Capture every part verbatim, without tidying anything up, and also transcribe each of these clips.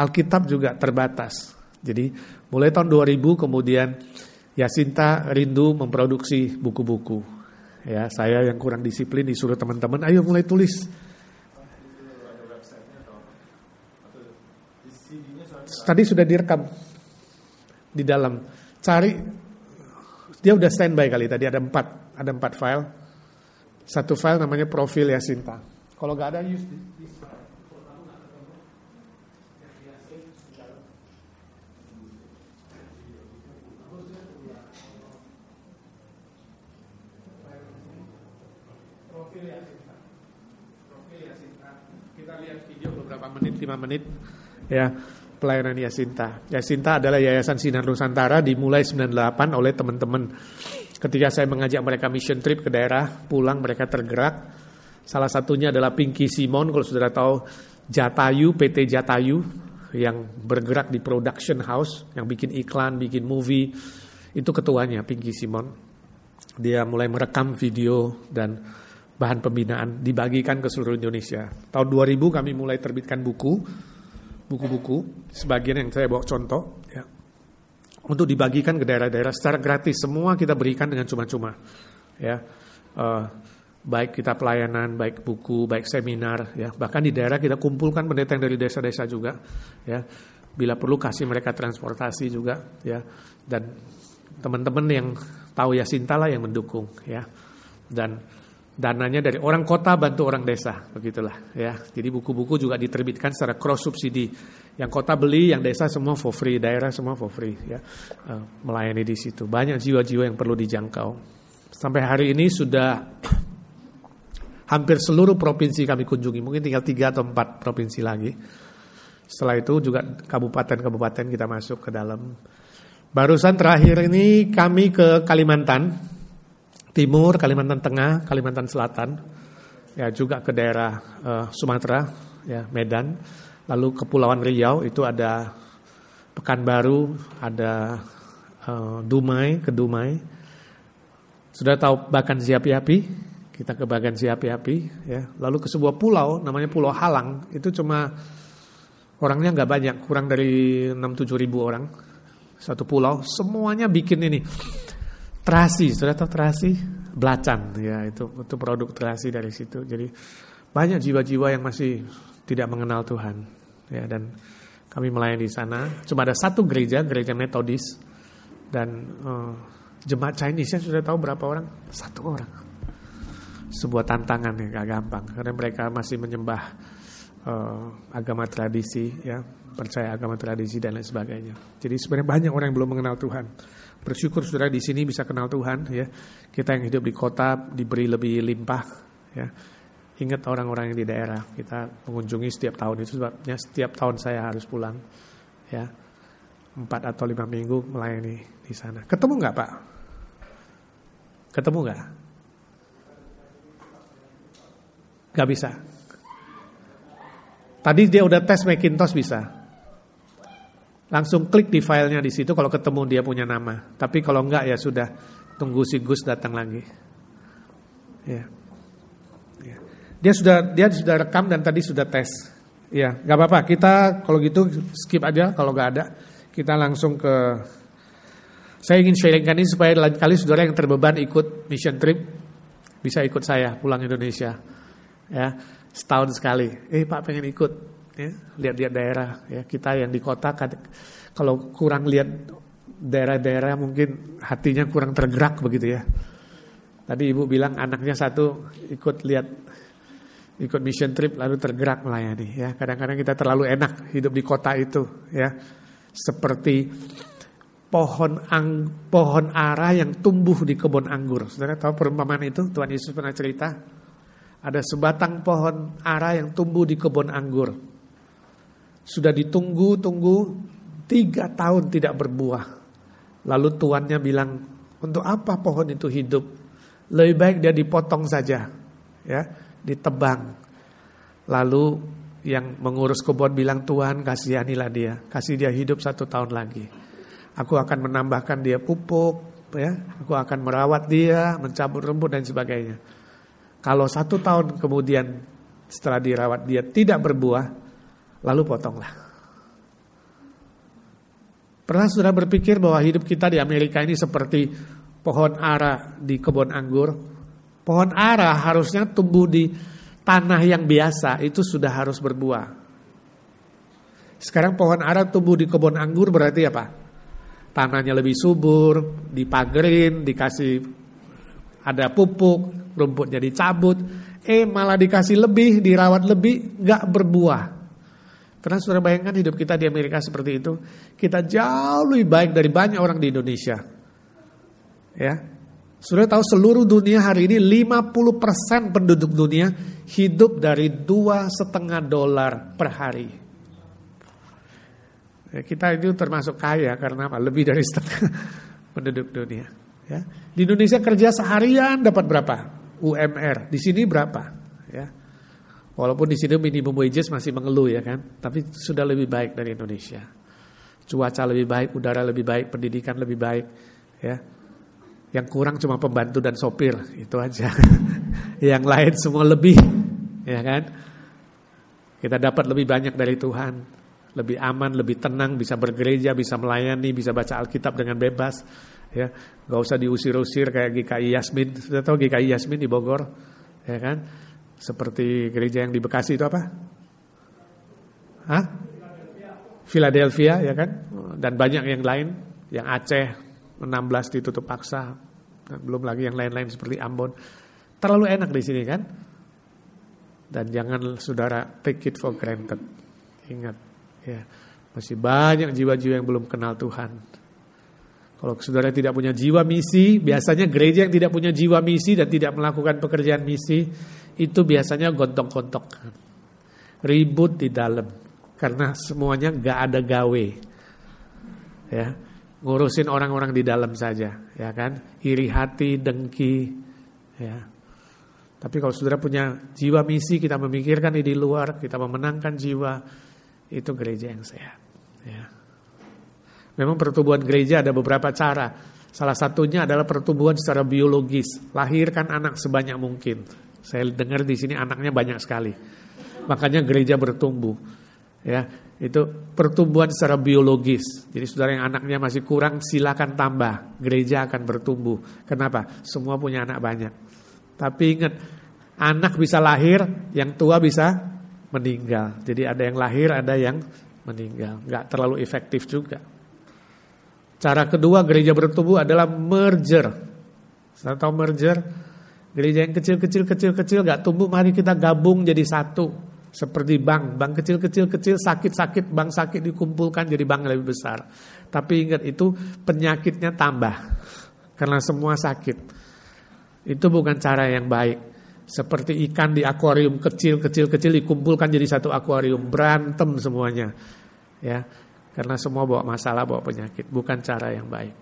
Alkitab juga terbatas. Jadi mulai tahun dua ribu kemudian Yasinta rindu memproduksi buku-buku. Ya, saya yang kurang disiplin disuruh teman-teman, ayo mulai tulis. Tadi sudah direkam di dalam. Cari, dia udah standby kali tadi, ada empat, ada empat file. Satu file namanya profil Yasinta. Kalau nggak ada, use this. Profil Yasinta. Profil Yasinta. Kita lihat video beberapa menit, lima menit. Ya, pelayanan Yasinta. Yasinta adalah Yayasan Sinar Nusantara, dimulai sembilan puluh delapan oleh teman-teman. Ketika saya mengajak mereka mission trip ke daerah, pulang mereka tergerak. Salah satunya adalah Pinky Simon, kalau saudara tahu Jatayu, P T Jatayu, yang bergerak di production house, yang bikin iklan, bikin movie. Itu ketuanya, Pinky Simon. Dia mulai merekam video dan bahan pembinaan, dibagikan ke seluruh Indonesia. Tahun dua ribu kami mulai terbitkan buku, buku-buku, sebagian yang saya bawa contoh, ya, untuk dibagikan ke daerah-daerah secara gratis. Semua kita berikan dengan cuma-cuma, ya, uh, baik kita pelayanan, baik buku, baik seminar, ya, bahkan di daerah kita kumpulkan pendeta yang dari desa-desa juga, ya, bila perlu kasih mereka transportasi juga, ya, dan teman-teman yang tahu Yasinta lah yang mendukung, ya, dan dananya dari orang kota bantu orang desa, begitulah, ya. Jadi buku-buku juga diterbitkan secara cross subsidi. Yang kota beli, yang desa semua for free, daerah semua for free, ya. Uh, melayani di situ. Banyak jiwa-jiwa yang perlu dijangkau. Sampai hari ini sudah hampir seluruh provinsi kami kunjungi. Mungkin tinggal tiga atau empat provinsi lagi. Setelah itu juga kabupaten-kabupaten kita masuk ke dalam. Barusan terakhir ini kami ke Kalimantan Timur, Kalimantan Tengah, Kalimantan Selatan, ya, juga ke daerah uh, Sumatera, ya, Medan, lalu Kepulauan Riau, itu ada Pekanbaru, ada uh, Dumai, ke Dumai. Sudah tahu Bagan Siapi-Api? Kita ke Bagan Siapi-Api, ya. Lalu ke sebuah pulau, namanya Pulau Halang, itu cuma orangnya nggak banyak, kurang dari enam tujuh ribu orang, satu pulau, semuanya bikin ini. Terasi, sudah tahu terasi? Belacan, ya, itu itu produk terasi dari situ. Jadi banyak jiwa-jiwa yang masih tidak mengenal Tuhan, ya, dan kami melayani di sana. Cuma ada satu gereja, gereja Metodis, dan uh, jemaat Chinese-nya sudah tahu berapa orang? Satu orang. Sebuah tantangan yang gak gampang, karena mereka masih menyembah uh, agama tradisi, ya, percaya agama tradisi dan lain sebagainya. Jadi sebenarnya banyak orang yang belum mengenal Tuhan. Bersyukur saudara di sini bisa kenal Tuhan, ya. Kita yang hidup di kota diberi lebih limpah, ya. Ingat orang-orang yang di daerah, kita mengunjungi setiap tahun, itu sebabnya setiap tahun saya harus pulang, ya, empat atau lima minggu melayani di sana. Ketemu nggak Pak? Ketemu nggak? Nggak bisa. Tadi dia udah tes Macintosh bisa. Langsung klik di filenya di situ kalau ketemu dia punya nama. Tapi kalau enggak ya sudah, tunggu si Gus datang lagi. Ya. Ya. Dia sudah dia sudah rekam dan tadi sudah tes. Ya, enggak apa-apa. Kita kalau gitu skip aja kalau enggak ada. Kita langsung ke, saya ingin sharingkan ini supaya lain kali saudara yang terbeban ikut mission trip bisa ikut saya pulang Indonesia. Ya, setahun sekali. Eh Pak pengen ikut. Ya, lihat-lihat daerah, ya, kita yang di kota kalau kurang lihat daerah-daerah mungkin hatinya kurang tergerak begitu, ya. Tadi Ibu bilang anaknya satu ikut lihat ikut mission trip lalu tergerak melayani, ya. Kadang-kadang kita terlalu enak hidup di kota itu, ya. Seperti pohon ang, pohon ara yang tumbuh di kebun anggur. Saudara tahu perumpamaan itu? Tuhan Yesus pernah cerita. Ada sebatang pohon ara yang tumbuh di kebun anggur. Sudah ditunggu-tunggu tiga tahun tidak berbuah. Lalu tuannya bilang, untuk apa pohon itu hidup? Lebih baik dia dipotong saja, ya, ditebang. Lalu yang mengurus kebun bilang, Tuhan kasihanilah dia, kasih dia hidup satu tahun lagi. Aku akan menambahkan dia pupuk, ya, aku akan merawat dia, mencabut rumput dan sebagainya. Kalau satu tahun kemudian setelah dirawat dia tidak berbuah, lalu potonglah. Pernah saudara berpikir bahwa hidup kita di Amerika ini seperti pohon ara di kebun anggur? Pohon ara harusnya tumbuh di tanah yang biasa, itu sudah harus berbuah. Sekarang pohon ara tumbuh di kebun anggur berarti apa? Tanahnya lebih subur, dipagerin, dikasih ada pupuk, rumputnya dicabut, eh malah dikasih lebih, dirawat lebih, gak berbuah. Pernah saudara bayangkan hidup kita di Amerika seperti itu? Kita jauh lebih baik dari banyak orang di Indonesia. Ya, saudara tahu seluruh dunia hari ini lima puluh persen penduduk dunia hidup dari dua setengah dolar per hari. Ya, kita itu termasuk kaya karena apa? Lebih dari setengah penduduk dunia. Ya, di Indonesia kerja seharian dapat berapa? U M R. Di sini berapa? Ya. Walaupun di sini minimum wages masih mengeluh ya kan, tapi sudah lebih baik dari Indonesia. Cuaca lebih baik, udara lebih baik, pendidikan lebih baik, ya. Yang kurang cuma pembantu dan sopir, itu aja. Yang lain semua lebih, ya kan? Kita dapat lebih banyak dari Tuhan, lebih aman, lebih tenang, bisa bergereja, bisa melayani, bisa baca Alkitab dengan bebas, ya. Gak usah diusir-usir kayak G K I Yasmin. Sudah tahu G K I Yasmin di Bogor, ya kan? Seperti gereja yang di Bekasi itu apa? Hah? Philadelphia, ya kan? Dan banyak yang lain, yang Aceh enam belas ditutup paksa, dan belum lagi yang lain-lain seperti Ambon. Terlalu enak di sini kan? Dan jangan saudara take it for granted. Ingat, ya, masih banyak jiwa-jiwa yang belum kenal Tuhan. Kalau saudara tidak punya jiwa misi, biasanya gereja yang tidak punya jiwa misi dan tidak melakukan pekerjaan misi, itu biasanya gontok-gontok, ribut di dalam, karena semuanya gak ada gawe, ya, ngurusin orang-orang di dalam saja, ya kan, iri hati, dengki, ya. Tapi kalau saudara punya jiwa misi, kita memikirkan di luar, kita memenangkan jiwa, itu gereja yang sehat, ya. Memang pertumbuhan gereja ada beberapa cara. Salah satunya adalah pertumbuhan secara biologis, lahirkan anak sebanyak mungkin. Saya dengar di sini anaknya banyak sekali, makanya gereja bertumbuh. Ya, itu pertumbuhan secara biologis. Jadi saudara yang anaknya masih kurang, silakan tambah. Gereja akan bertumbuh. Kenapa? Semua punya anak banyak. Tapi ingat, anak bisa lahir, yang tua bisa meninggal. Jadi ada yang lahir, ada yang meninggal. Gak terlalu efektif juga. Cara kedua gereja bertumbuh adalah merger. Saya tahu merger. Gereja yang kecil-kecil kecil-kecil gak tumbuh, mari kita gabung jadi satu. Seperti bank, bank kecil-kecil-kecil sakit-sakit, bank sakit dikumpulkan jadi bank lebih besar. Tapi ingat, itu penyakitnya tambah karena semua sakit. Itu bukan cara yang baik. Seperti ikan di akuarium kecil-kecil-kecil dikumpulkan jadi satu akuarium, berantem semuanya. Ya. Karena semua bawa masalah, bawa penyakit. Bukan cara yang baik.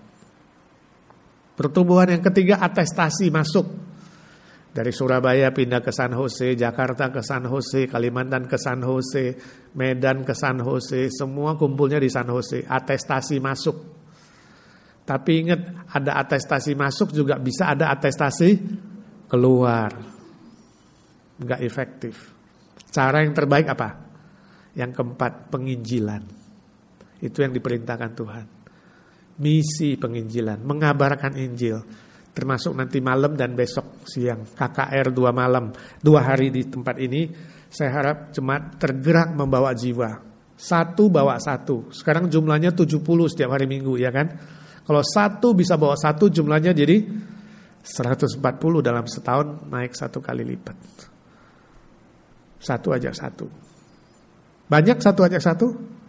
Pertumbuhan yang ketiga, atestasi masuk. Dari Surabaya pindah ke San Jose, Jakarta ke San Jose, Kalimantan ke San Jose, Medan ke San Jose, semua kumpulnya di San Jose. Atestasi masuk. Tapi ingat, ada atestasi masuk juga bisa ada atestasi keluar. Enggak efektif. Cara yang terbaik apa? Yang keempat, penginjilan. Itu yang diperintahkan Tuhan. Misi penginjilan, mengabarkan Injil. Termasuk nanti malam dan besok siang, K K R dua malam, dua hari di tempat ini. Saya harap jemaat tergerak membawa jiwa. Satu bawa satu. Sekarang jumlahnya tujuh puluh setiap hari Minggu, ya kan? Kalau satu bisa bawa satu, jumlahnya jadi seratus empat puluh dalam setahun, naik satu kali lipat. Satu ajak satu. Banyak satu ajak satu?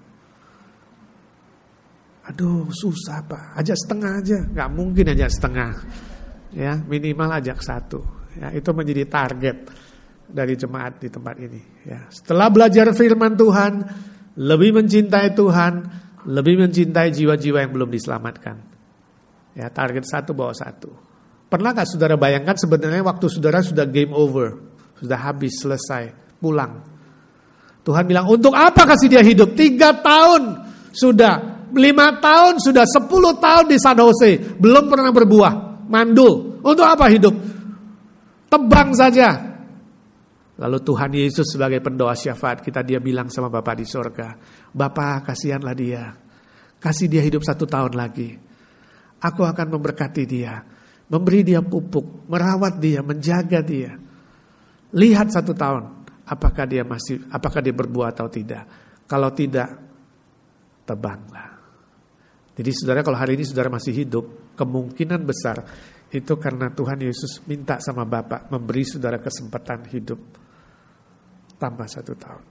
Aduh, susah Pak. Ajak setengah aja. Gak mungkin ajak setengah. Ya, minimal ajak satu. Ya, itu menjadi target dari jemaat di tempat ini. Ya, setelah belajar firman Tuhan, lebih mencintai Tuhan, lebih mencintai jiwa-jiwa yang belum diselamatkan. Ya, target satu bawa satu. Pernah gak saudara bayangkan sebenarnya waktu saudara sudah game over, sudah habis, selesai, pulang. Tuhan bilang, untuk apa kasih dia hidup? Tiga tahun sudah. Lima tahun sudah, sepuluh tahun di San Jose, belum pernah berbuah, mandul. Untuk apa hidup? Tebang saja. Lalu Tuhan Yesus sebagai pendoa syafaat kita, dia bilang sama Bapa di sorga, Bapa kasihanlah dia, Kasih dia hidup satu tahun lagi. Aku akan memberkati dia, memberi dia pupuk, merawat dia, menjaga dia. Lihat satu tahun, apakah dia masih, apakah dia berbuah atau tidak. Kalau tidak, tebanglah. Jadi saudara, kalau hari ini saudara masih hidup, kemungkinan besar itu karena Tuhan Yesus minta sama Bapa memberi saudara kesempatan hidup tambah satu tahun.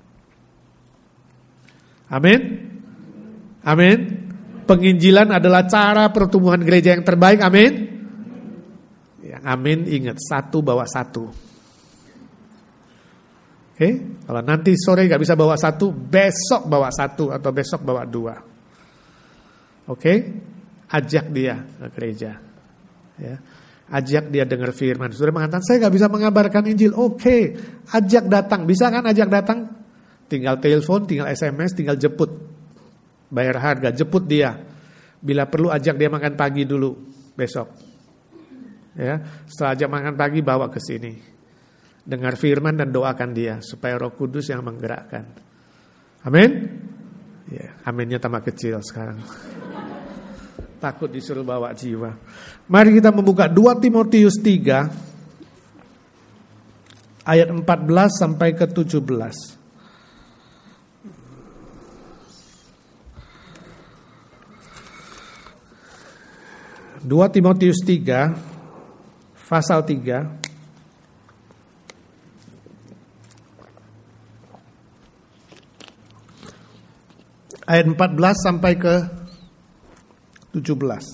Amin. Amin. Penginjilan adalah cara pertumbuhan gereja yang terbaik. Amin. Yang amin ingat, satu bawa satu. Oke, okay? Kalau nanti sore gak bisa bawa satu, besok bawa satu atau besok bawa dua. Oke, okay? Ajak dia ke gereja. Ya. Ajak dia dengar firman. Saudara mengatakan, saya gak bisa mengabarkan Injil. Oke, okay. Ajak datang. Bisa kan ajak datang? Tinggal telepon, tinggal S M S, tinggal jemput. Bayar harga, jemput dia. Bila perlu ajak dia makan pagi dulu besok. Ya, setelah ajak makan pagi bawa ke sini. Dengar firman dan doakan dia supaya Roh Kudus yang menggerakkan. Amin. Ya, aminnya tambah kecil sekarang. Takut disuruh bawa jiwa. Mari kita membuka dua Timotius tiga ayat empat belas sampai ke tujuh belas. dua Timotius tiga pasal tiga ayat empat belas sampai ke tujuh belas.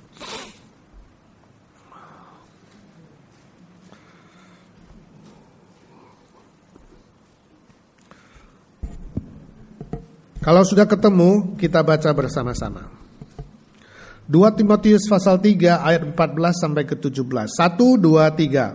Kalau sudah ketemu, kita baca bersama-sama. dua Timotius pasal tiga ayat empat belas sampai ke tujuh belas. satu, dua, tiga.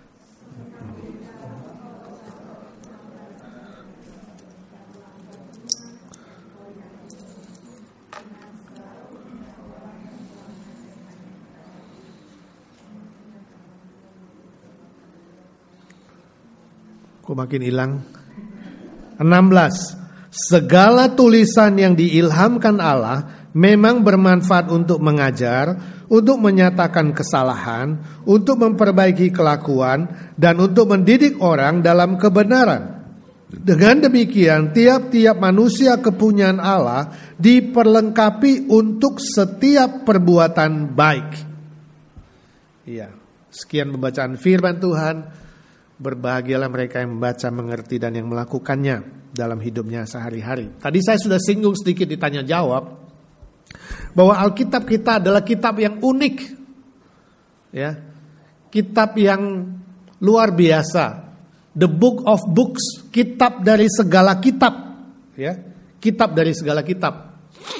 Kok makin hilang? enam belas. Segala tulisan yang diilhamkan Allah memang bermanfaat untuk mengajar, untuk menyatakan kesalahan, untuk memperbaiki kelakuan, dan untuk mendidik orang dalam kebenaran. Dengan demikian, tiap-tiap manusia kepunyaan Allah diperlengkapi untuk setiap perbuatan baik. Iya, sekian pembacaan firman Tuhan. Berbahagialah mereka yang membaca, mengerti, dan yang melakukannya dalam hidupnya sehari-hari. Tadi saya sudah singgung sedikit ditanya jawab bahwa Alkitab kita adalah kitab yang unik, ya, kitab yang luar biasa, the book of books, kitab dari segala kitab, ya, kitab dari segala kitab.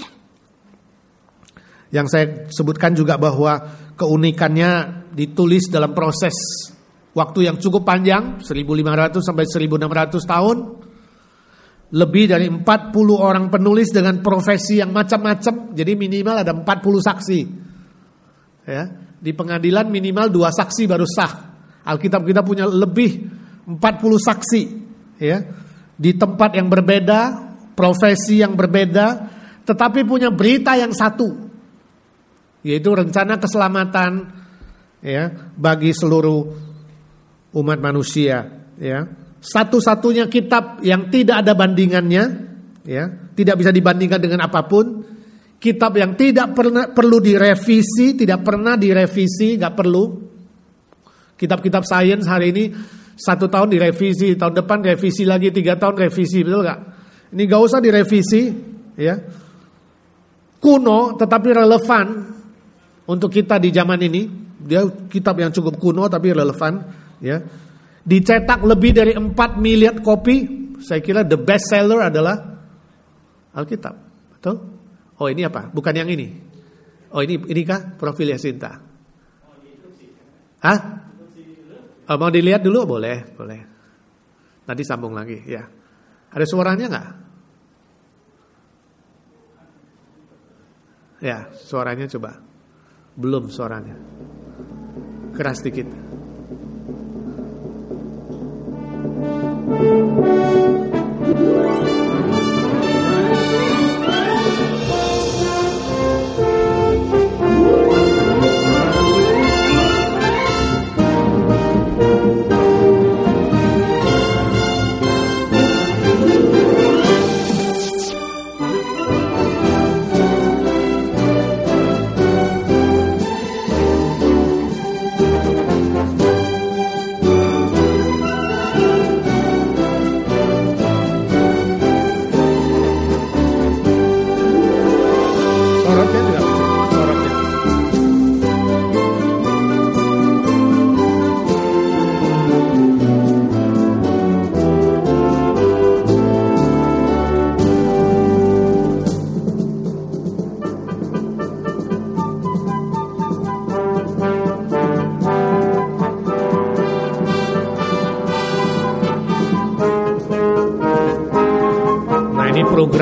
Yang saya sebutkan juga bahwa keunikannya ditulis dalam proses waktu yang cukup panjang, seribu lima ratus sampai seribu enam ratus tahun. Lebih dari empat puluh orang penulis dengan profesi yang macam-macam. Jadi minimal ada empat puluh saksi. Ya, di pengadilan minimal dua saksi baru sah. Alkitab kita punya lebih empat puluh saksi. Ya, di tempat yang berbeda, profesi yang berbeda, tetapi punya berita yang satu, yaitu rencana keselamatan, ya, bagi seluruh umat manusia, ya. Satu-satunya kitab yang tidak ada bandingannya, ya, tidak bisa dibandingkan dengan apapun. Kitab yang tidak pernah perlu direvisi, tidak pernah direvisi, nggak perlu. Kitab-kitab sains hari ini satu tahun direvisi, tahun depan revisi lagi, tiga tahun revisi, betul nggak? Ini nggak usah direvisi, ya. Kuno tetapi relevan untuk kita di zaman ini. Dia kitab yang cukup kuno tapi relevan, ya. Dicetak lebih dari empat miliar kopi. Saya kira the best seller adalah Alkitab. Betul? Oh, ini apa? Bukan yang ini. Oh, ini inikah profil Yasinta? Hah? Oh, mau dilihat dulu? Boleh, boleh. Nanti sambung lagi, ya. Ada suaranya enggak? Ya, suaranya coba. Belum suaranya. Keras dikit.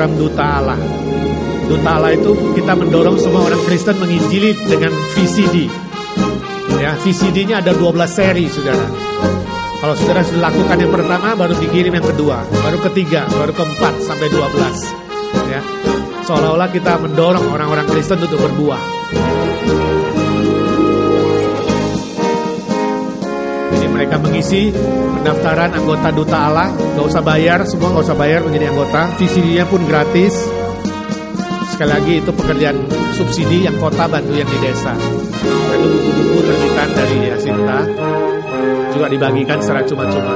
program Duta Allah. Duta Allah itu kita mendorong semua orang Kristen menginjili dengan V C D. Ya, V C D-nya ada dua belas seri, saudara. Kalau saudara sudah lakukan yang pertama, baru dikirim yang kedua, baru ketiga, baru keempat, sampai dua belas. Ya. Seolah-olah kita mendorong orang-orang Kristen untuk berbuah. Jadi mereka mengisi pendaftaran anggota Duta Allah, gak usah bayar, semua gak usah bayar menjadi anggota. V C D-nya pun gratis. Sekali lagi itu pekerjaan subsidi yang kota bantu yang di desa. Lalu buku-buku terbitan dari Yasinta juga dibagikan secara cuma-cuma.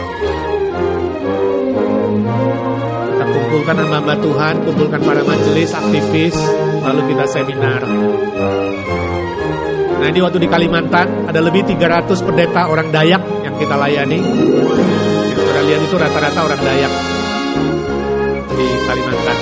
Kita kumpulkan hamba Tuhan, kumpulkan para majelis, aktivis, lalu kita seminar. Nah, ini waktu di Kalimantan ada lebih tiga ratus pendeta orang Dayak yang kita layani. Yang sudah lihat itu rata-rata orang Dayak di Kalimantan.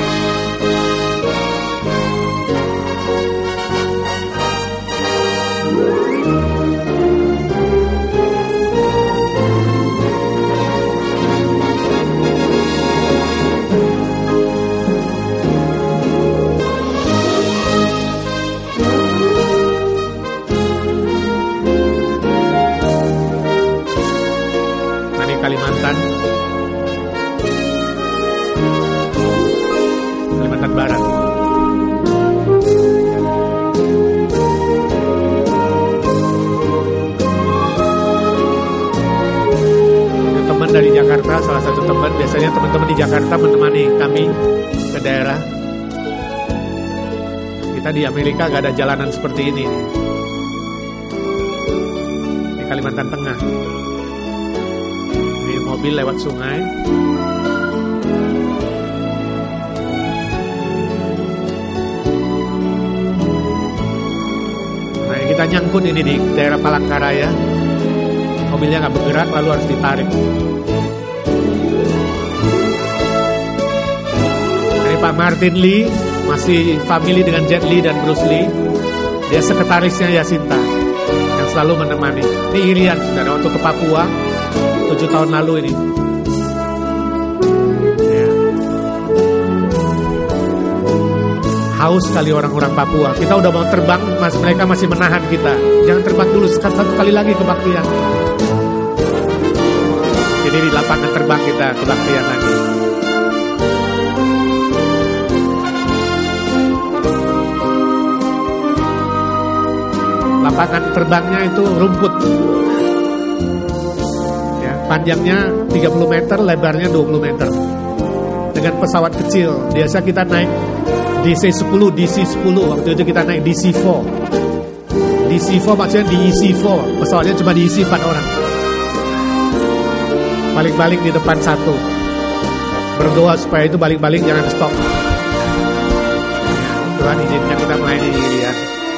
Kalimantan Kalimantan Barat. Teman dari Jakarta, salah satu teman, biasanya teman-teman di Jakarta menemani kami ke daerah. Kita di Amerika gak ada jalanan seperti ini. Di Kalimantan Tengah. Mobil lewat sungai. Nah, kita nyangkut ini di daerah Palangkaraya. Mobilnya nggak bergerak, lalu harus ditarik. Ini Pak Martin Lee, masih family dengan Jet Li dan Bruce Lee. Dia sekretarisnya Yasinta yang selalu menemani. Ini Irian, saudara, waktu ke Papua tujuh tahun lalu ini. Ya. Haus sekali orang-orang Papua. Kita udah mau terbang, mas mereka masih menahan kita. Jangan terbang dulu, satu kali lagi kebaktian. Jadi di lapangan terbang kita kebaktian lagi. Lapangan terbangnya itu rumput. Panjangnya tiga puluh meter, lebarnya dua puluh meter. Dengan pesawat kecil. Biasa kita naik D C sepuluh, D C sepuluh. Waktu itu kita naik D C empat. D C empat maksudnya D C empat. Pesawatnya cuma diisi empat orang. Balik-balik di depan satu. Berdoa supaya itu balik-balik jangan stop. Tuhan izinkan kita melayani Irian.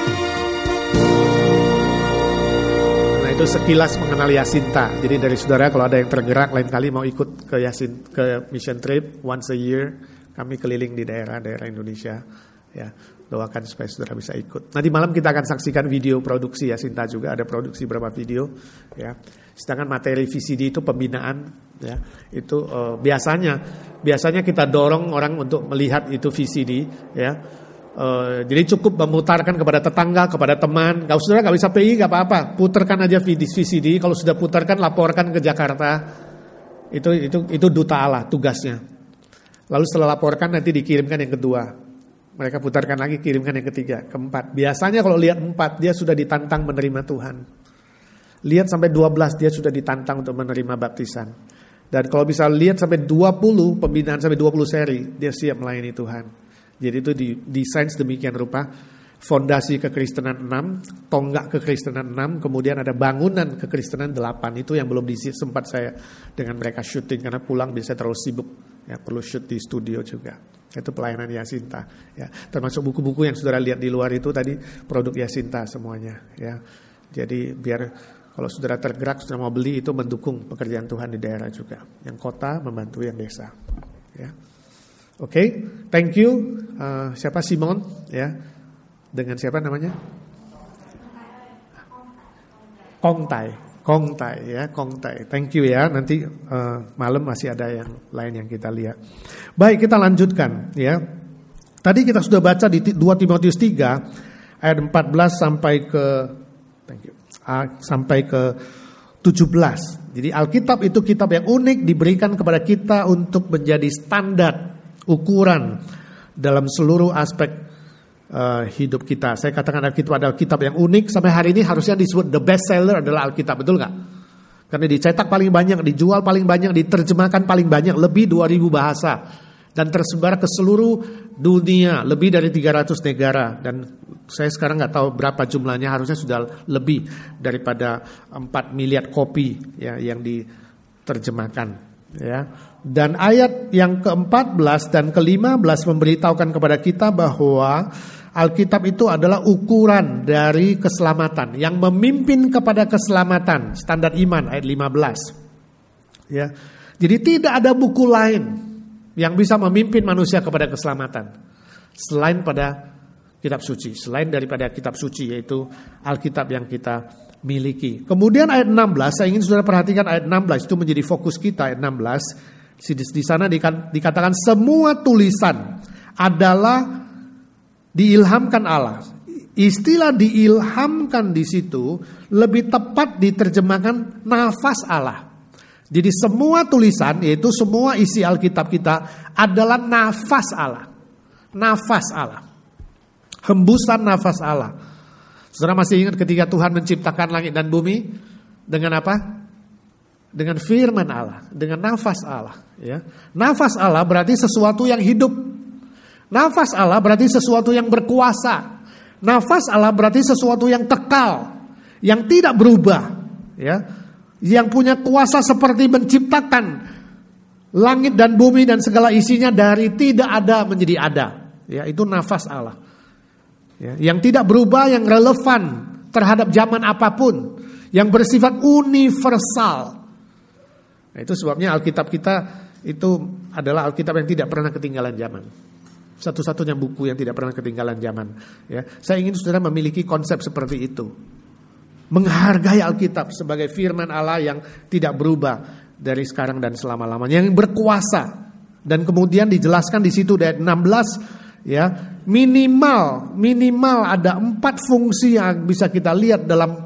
Itu sekilas mengenal Yasinta. Jadi dari saudara kalau ada yang tergerak lain kali mau ikut ke Yasin ke mission trip once a year, kami keliling di daerah-daerah Indonesia. Ya, doakan supaya saudara bisa ikut. Nanti malam kita akan saksikan video produksi Yasinta juga, ada produksi beberapa video. Ya, sedangkan materi V C D itu pembinaan. Ya, itu uh, biasanya biasanya kita dorong orang untuk melihat itu V C D. Ya. Uh, jadi cukup memutarkan kepada tetangga, kepada teman. Kalau saudara nggak bisa P I, nggak apa-apa, putarkan aja V C D. Kalau sudah putarkan, laporkan ke Jakarta. Itu itu itu Duta Allah tugasnya. Lalu setelah laporkan nanti dikirimkan yang kedua. Mereka putarkan lagi, kirimkan yang ketiga, keempat. Biasanya kalau lihat empat, dia sudah ditantang menerima Tuhan. Lihat sampai dua belas, dia sudah ditantang untuk menerima baptisan. Dan kalau bisa lihat sampai dua puluh, pembinaan sampai dua puluh seri, dia siap melayani Tuhan. Jadi itu didesain sedemikian rupa. Fondasi kekristenan enam, tonggak kekristenan enam, kemudian ada bangunan kekristenan delapan. Itu yang belum diisi, sempat saya dengan mereka syuting karena pulang biasanya terlalu sibuk. Ya, perlu shoot di studio juga. Itu pelayanan Yasinta. Ya, termasuk buku-buku yang saudara lihat di luar itu tadi produk Yasinta semuanya. Ya, jadi biar kalau saudara tergerak, saudara mau beli, itu mendukung pekerjaan Tuhan di daerah juga. Yang kota membantu yang desa. Ya. Oke, okay, thank you. Uh, siapa Simon? Ya, dengan siapa namanya? Kongtai. Kongtai ya, Kongtai. Thank you ya. Nanti uh, malam masih ada yang lain yang kita lihat. Baik, kita lanjutkan ya. Tadi kita sudah baca di dua Timotius tiga ayat empat belas sampai ke thank you. Uh, sampai ke tujuh belas. Jadi Alkitab itu kitab yang unik, diberikan kepada kita untuk menjadi standar ukuran dalam seluruh aspek uh, hidup kita. Saya katakan Alkitab adalah kitab yang unik. Sampai hari ini harusnya disebut the best seller adalah Alkitab, betul gak? Karena dicetak paling banyak, dijual paling banyak, diterjemahkan paling banyak, lebih dua ribu bahasa. Dan tersebar ke seluruh dunia, lebih dari tiga ratus negara. Dan saya sekarang gak tahu berapa jumlahnya, harusnya sudah lebih daripada empat miliar kopi ya, yang diterjemahkan. Ya. Dan ayat yang keempat belas dan kelima belas memberitahukan kepada kita bahwa Alkitab itu adalah ukuran dari keselamatan, yang memimpin kepada keselamatan, standar iman ayat lima belas. Ya. Jadi tidak ada buku lain yang bisa memimpin manusia kepada keselamatan selain pada kitab suci, selain daripada kitab suci, yaitu Alkitab yang kita miliki. Kemudian ayat enam belas, saya ingin saudara perhatikan ayat enam belas, itu menjadi fokus kita. Ayat enam belas di sana dikatakan semua tulisan adalah diilhamkan Allah. Istilah diilhamkan di situ lebih tepat diterjemahkan nafas Allah. Jadi semua tulisan, yaitu semua isi Alkitab kita adalah nafas Allah. Nafas Allah. Hembusan nafas Allah. Saudara masih ingat ketika Tuhan menciptakan langit dan bumi dengan apa? Dengan firman Allah, dengan nafas Allah. Ya. Nafas Allah berarti sesuatu yang hidup. Nafas Allah berarti sesuatu yang berkuasa. Nafas Allah berarti sesuatu yang kekal, yang tidak berubah. Ya. Yang punya kuasa seperti menciptakan langit dan bumi dan segala isinya dari tidak ada menjadi ada. Ya, itu nafas Allah. Ya, yang tidak berubah, yang relevan terhadap zaman apapun, yang bersifat universal. Nah, itu sebabnya Alkitab kita itu adalah Alkitab yang tidak pernah ketinggalan zaman. Satu-satunya buku yang tidak pernah ketinggalan zaman. Ya, saya ingin saudara memiliki konsep seperti itu. Menghargai Alkitab sebagai firman Allah yang tidak berubah dari sekarang dan selama-lamanya, yang berkuasa. Dan kemudian dijelaskan di situ ayat enam belas, ya, minimal minimal ada empat fungsi yang bisa kita lihat dalam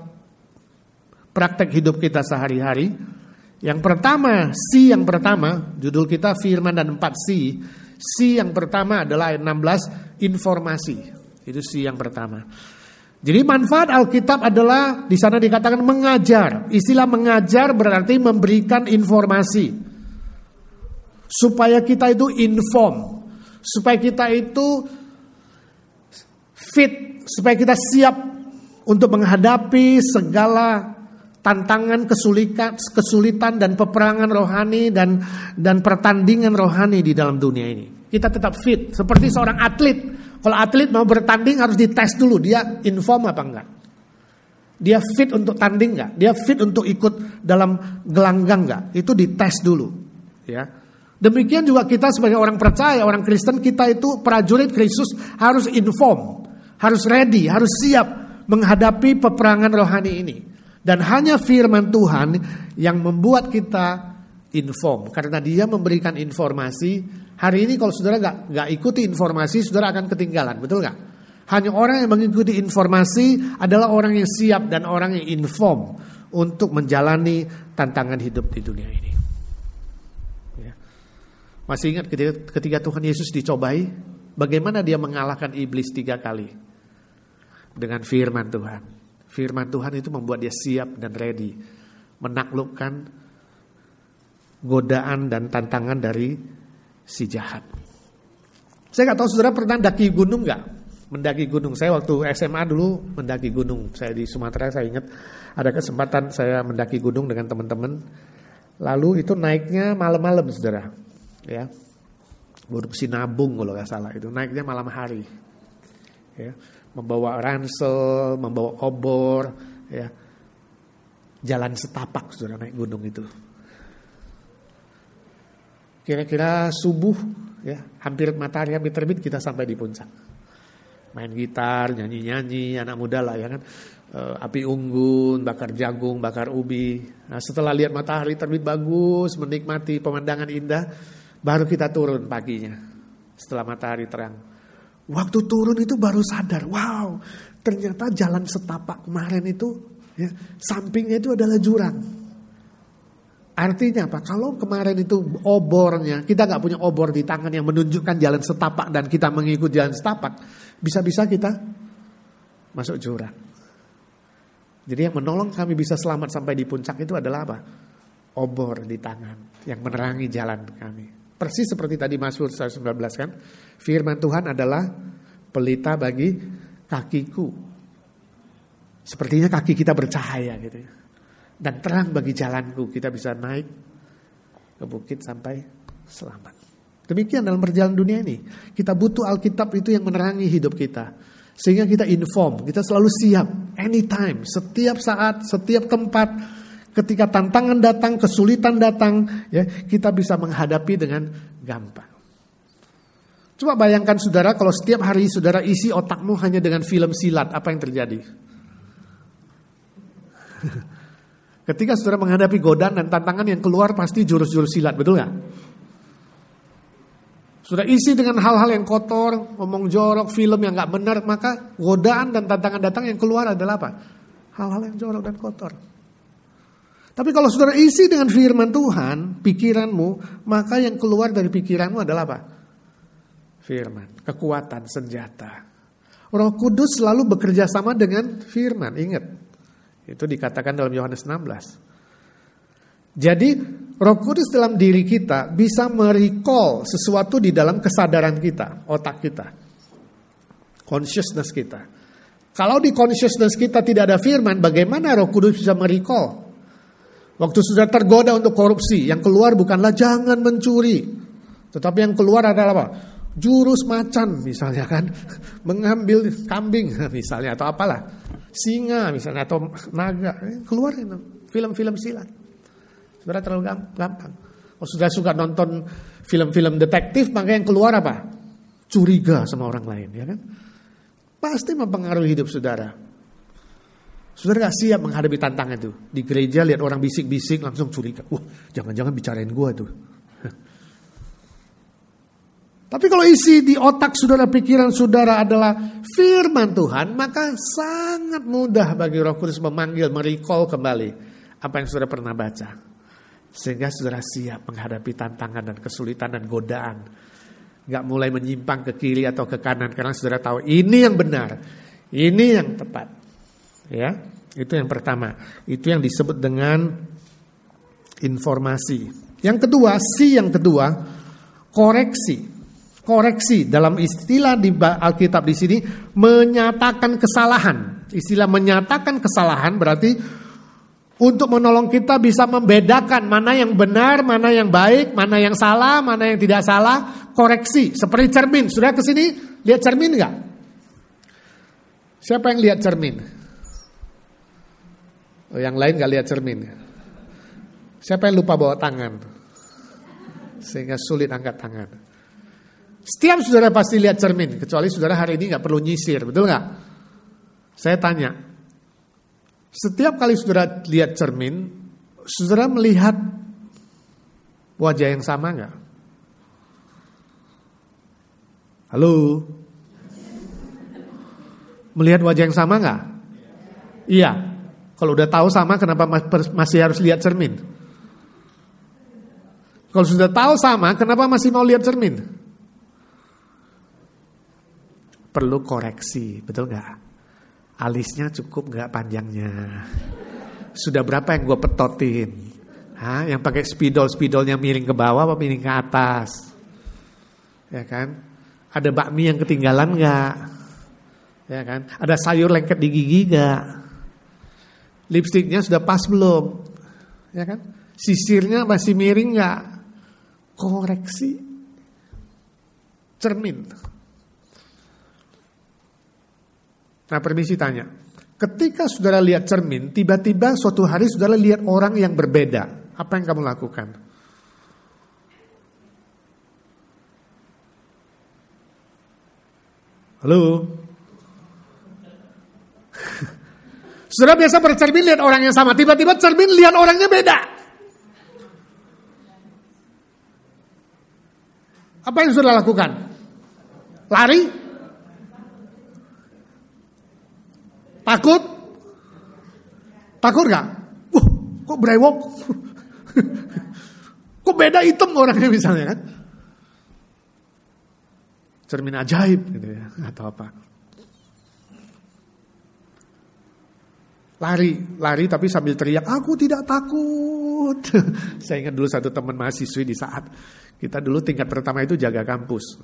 praktek hidup kita sehari-hari. Yang pertama, C yang pertama, judul kita firman dan empat C. C yang pertama adalah ayat enam belas, informasi. Itu C yang pertama. Jadi manfaat Alkitab adalah di sana dikatakan mengajar. Istilah mengajar berarti memberikan informasi. Supaya kita itu inform, supaya kita itu fit, supaya kita siap untuk menghadapi segala tantangan, kesulitan, kesulitan dan peperangan rohani dan dan pertandingan rohani di dalam dunia ini. Kita tetap fit, seperti seorang atlet. Kalau atlet mau bertanding harus dites dulu, dia inform apa enggak. Dia fit untuk tanding enggak? Dia fit untuk ikut dalam gelanggang enggak? Itu dites dulu, ya. Demikian juga kita sebagai orang percaya, orang Kristen, kita itu prajurit Kristus harus inform, harus ready, harus siap menghadapi peperangan rohani ini. Dan hanya firman Tuhan yang membuat kita inform, karena dia memberikan informasi. Hari ini kalau saudara gak, gak ikuti informasi, saudara akan ketinggalan, betul gak? Hanya orang yang mengikuti informasi adalah orang yang siap dan orang yang inform untuk menjalani tantangan hidup di dunia ini. Ya. Masih ingat ketika, ketika Tuhan Yesus dicobai, bagaimana dia mengalahkan iblis tiga kali? Dengan firman Tuhan. Firman Tuhan itu membuat dia siap dan ready menaklukkan godaan dan tantangan dari si jahat. Saya gak tahu saudara pernah mendaki gunung gak? Mendaki gunung. Saya waktu S M A dulu mendaki gunung. Saya di Sumatera, saya ingat ada kesempatan saya mendaki gunung dengan teman-teman. Lalu itu naiknya malam-malam saudara. Ya. Gunung Sinabung kalau gak salah itu. Naiknya malam hari. Ya. Membawa ransel, membawa obor. Ya. Jalan setapak saudara naik gunung itu. Kira-kira subuh, ya, hampir matahari hampir terbit kita sampai di puncak. Main gitar, nyanyi-nyanyi, anak muda lah ya kan. E, api unggun, bakar jagung, bakar ubi. Nah, setelah lihat matahari terbit bagus, menikmati pemandangan indah, baru kita turun paginya. Setelah matahari terang. Waktu turun itu baru sadar, wow, ternyata jalan setapak kemarin itu, ya, sampingnya itu adalah jurang. Artinya apa? Kalau kemarin itu obornya, kita gak punya obor di tangan yang menunjukkan jalan setapak dan kita mengikut jalan setapak, bisa-bisa kita masuk jurang. Jadi yang menolong kami bisa selamat sampai di puncak itu adalah apa? Obor di tangan yang menerangi jalan kami. Persis seperti tadi Mazmur seratus sembilan belas kan. Firman Tuhan adalah pelita bagi kakiku. Sepertinya kaki kita bercahaya gitu ya. Dan terang bagi jalanku, kita bisa naik ke bukit sampai selamat. Demikian dalam perjalanan dunia ini. Kita butuh Alkitab itu yang menerangi hidup kita. Sehingga kita inform, kita selalu siap, anytime, setiap saat, setiap tempat. Ketika tantangan datang, kesulitan datang, ya, kita bisa menghadapi dengan gampang. Coba bayangkan saudara, kalau setiap hari saudara isi otakmu hanya dengan film silat, apa yang terjadi? Ketika saudara menghadapi godaan dan tantangan yang keluar pasti jurus-jurus silat, betul gak? Sudah isi dengan hal-hal yang kotor, ngomong jorok, film yang gak benar, maka godaan dan tantangan datang yang keluar adalah apa? Hal-hal yang jorok dan kotor. Tapi kalau saudara isi dengan firman Tuhan, pikiranmu, maka yang keluar dari pikiranmu adalah apa? Firman, kekuatan, senjata. Roh Kudus selalu bekerja sama dengan firman, ingat. Itu dikatakan dalam Yohanes enam belas. Jadi Roh Kudus dalam diri kita bisa merecall sesuatu di dalam kesadaran kita, otak kita, consciousness kita. Kalau di consciousness kita tidak ada firman, bagaimana Roh Kudus bisa merecall? Waktu sudah tergoda untuk korupsi, yang keluar bukanlah jangan mencuri, tetapi yang keluar adalah apa? Jurus macan misalnya kan, mengambil kambing misalnya atau apalah, singa misalnya atau naga, keluar itu film-film silat. Sudah terlalu gampang. Oh, sudah suka nonton film-film detektif, maka yang keluar apa? Curiga sama orang lain, ya kan? Pasti mempengaruhi hidup saudara. Saudara gak siap menghadapi tantangan itu. Di gereja lihat orang bisik-bisik langsung curiga. Wah, jangan-jangan bicarain gua tuh. Tapi kalau isi di otak saudara, pikiran saudara adalah firman Tuhan, maka sangat mudah bagi Roh Kudus memanggil, merecall kembali apa yang saudara pernah baca. Sehingga saudara siap menghadapi tantangan dan kesulitan dan godaan. Gak mulai menyimpang ke kiri atau ke kanan, karena saudara tahu ini yang benar, ini yang tepat. Ya, itu yang pertama. Itu yang disebut dengan informasi. Yang kedua, C yang kedua, koreksi. Koreksi dalam istilah di Alkitab di sini menyatakan kesalahan. Istilah menyatakan kesalahan berarti untuk menolong kita bisa membedakan mana yang benar, mana yang baik, mana yang salah, mana yang tidak salah. Koreksi seperti cermin. Sudah kesini lihat cermin nggak? Siapa yang lihat cermin? Oh, yang lain nggak lihat cermin. Siapa yang lupa bawa tangan? Sehingga sulit angkat tangan. Setiap saudara pasti lihat cermin, kecuali saudara hari ini gak perlu nyisir, betul gak? Saya tanya, setiap kali saudara lihat cermin, saudara melihat wajah yang sama gak? Halo? Melihat wajah yang sama gak? Iya. Kalau udah tahu sama, kenapa masih harus lihat cermin? Kalau sudah tahu sama, kenapa masih mau lihat cermin? Perlu koreksi, betul gak? Alisnya cukup gak panjangnya? Sudah berapa yang gue petotin? Hah? Yang pakai spidol-spidolnya miring ke bawah apa miring ke atas? Ya kan? Ada bakmi yang ketinggalan gak? Ya kan? Ada sayur lengket di gigi gak? Lipstiknya sudah pas belum? Ya kan? Sisirnya masih miring gak? Koreksi. Cermin. Nah, permisi tanya, ketika saudara lihat cermin, tiba-tiba suatu hari saudara lihat orang yang berbeda, apa yang kamu lakukan? Halo? Saudara biasa bercermin lihat orang yang sama, tiba-tiba cermin lihat orangnya beda. Apa yang saudara lakukan? Lari? Takut? Takut gak? Wah, kok brewok? Kok beda hitam orangnya misalnya kan? Cermin ajaib gitu ya, atau apa? Lari, lari tapi sambil teriak, aku tidak takut. Saya ingat dulu satu teman mahasiswi di saat kita dulu tingkat pertama itu jaga kampus.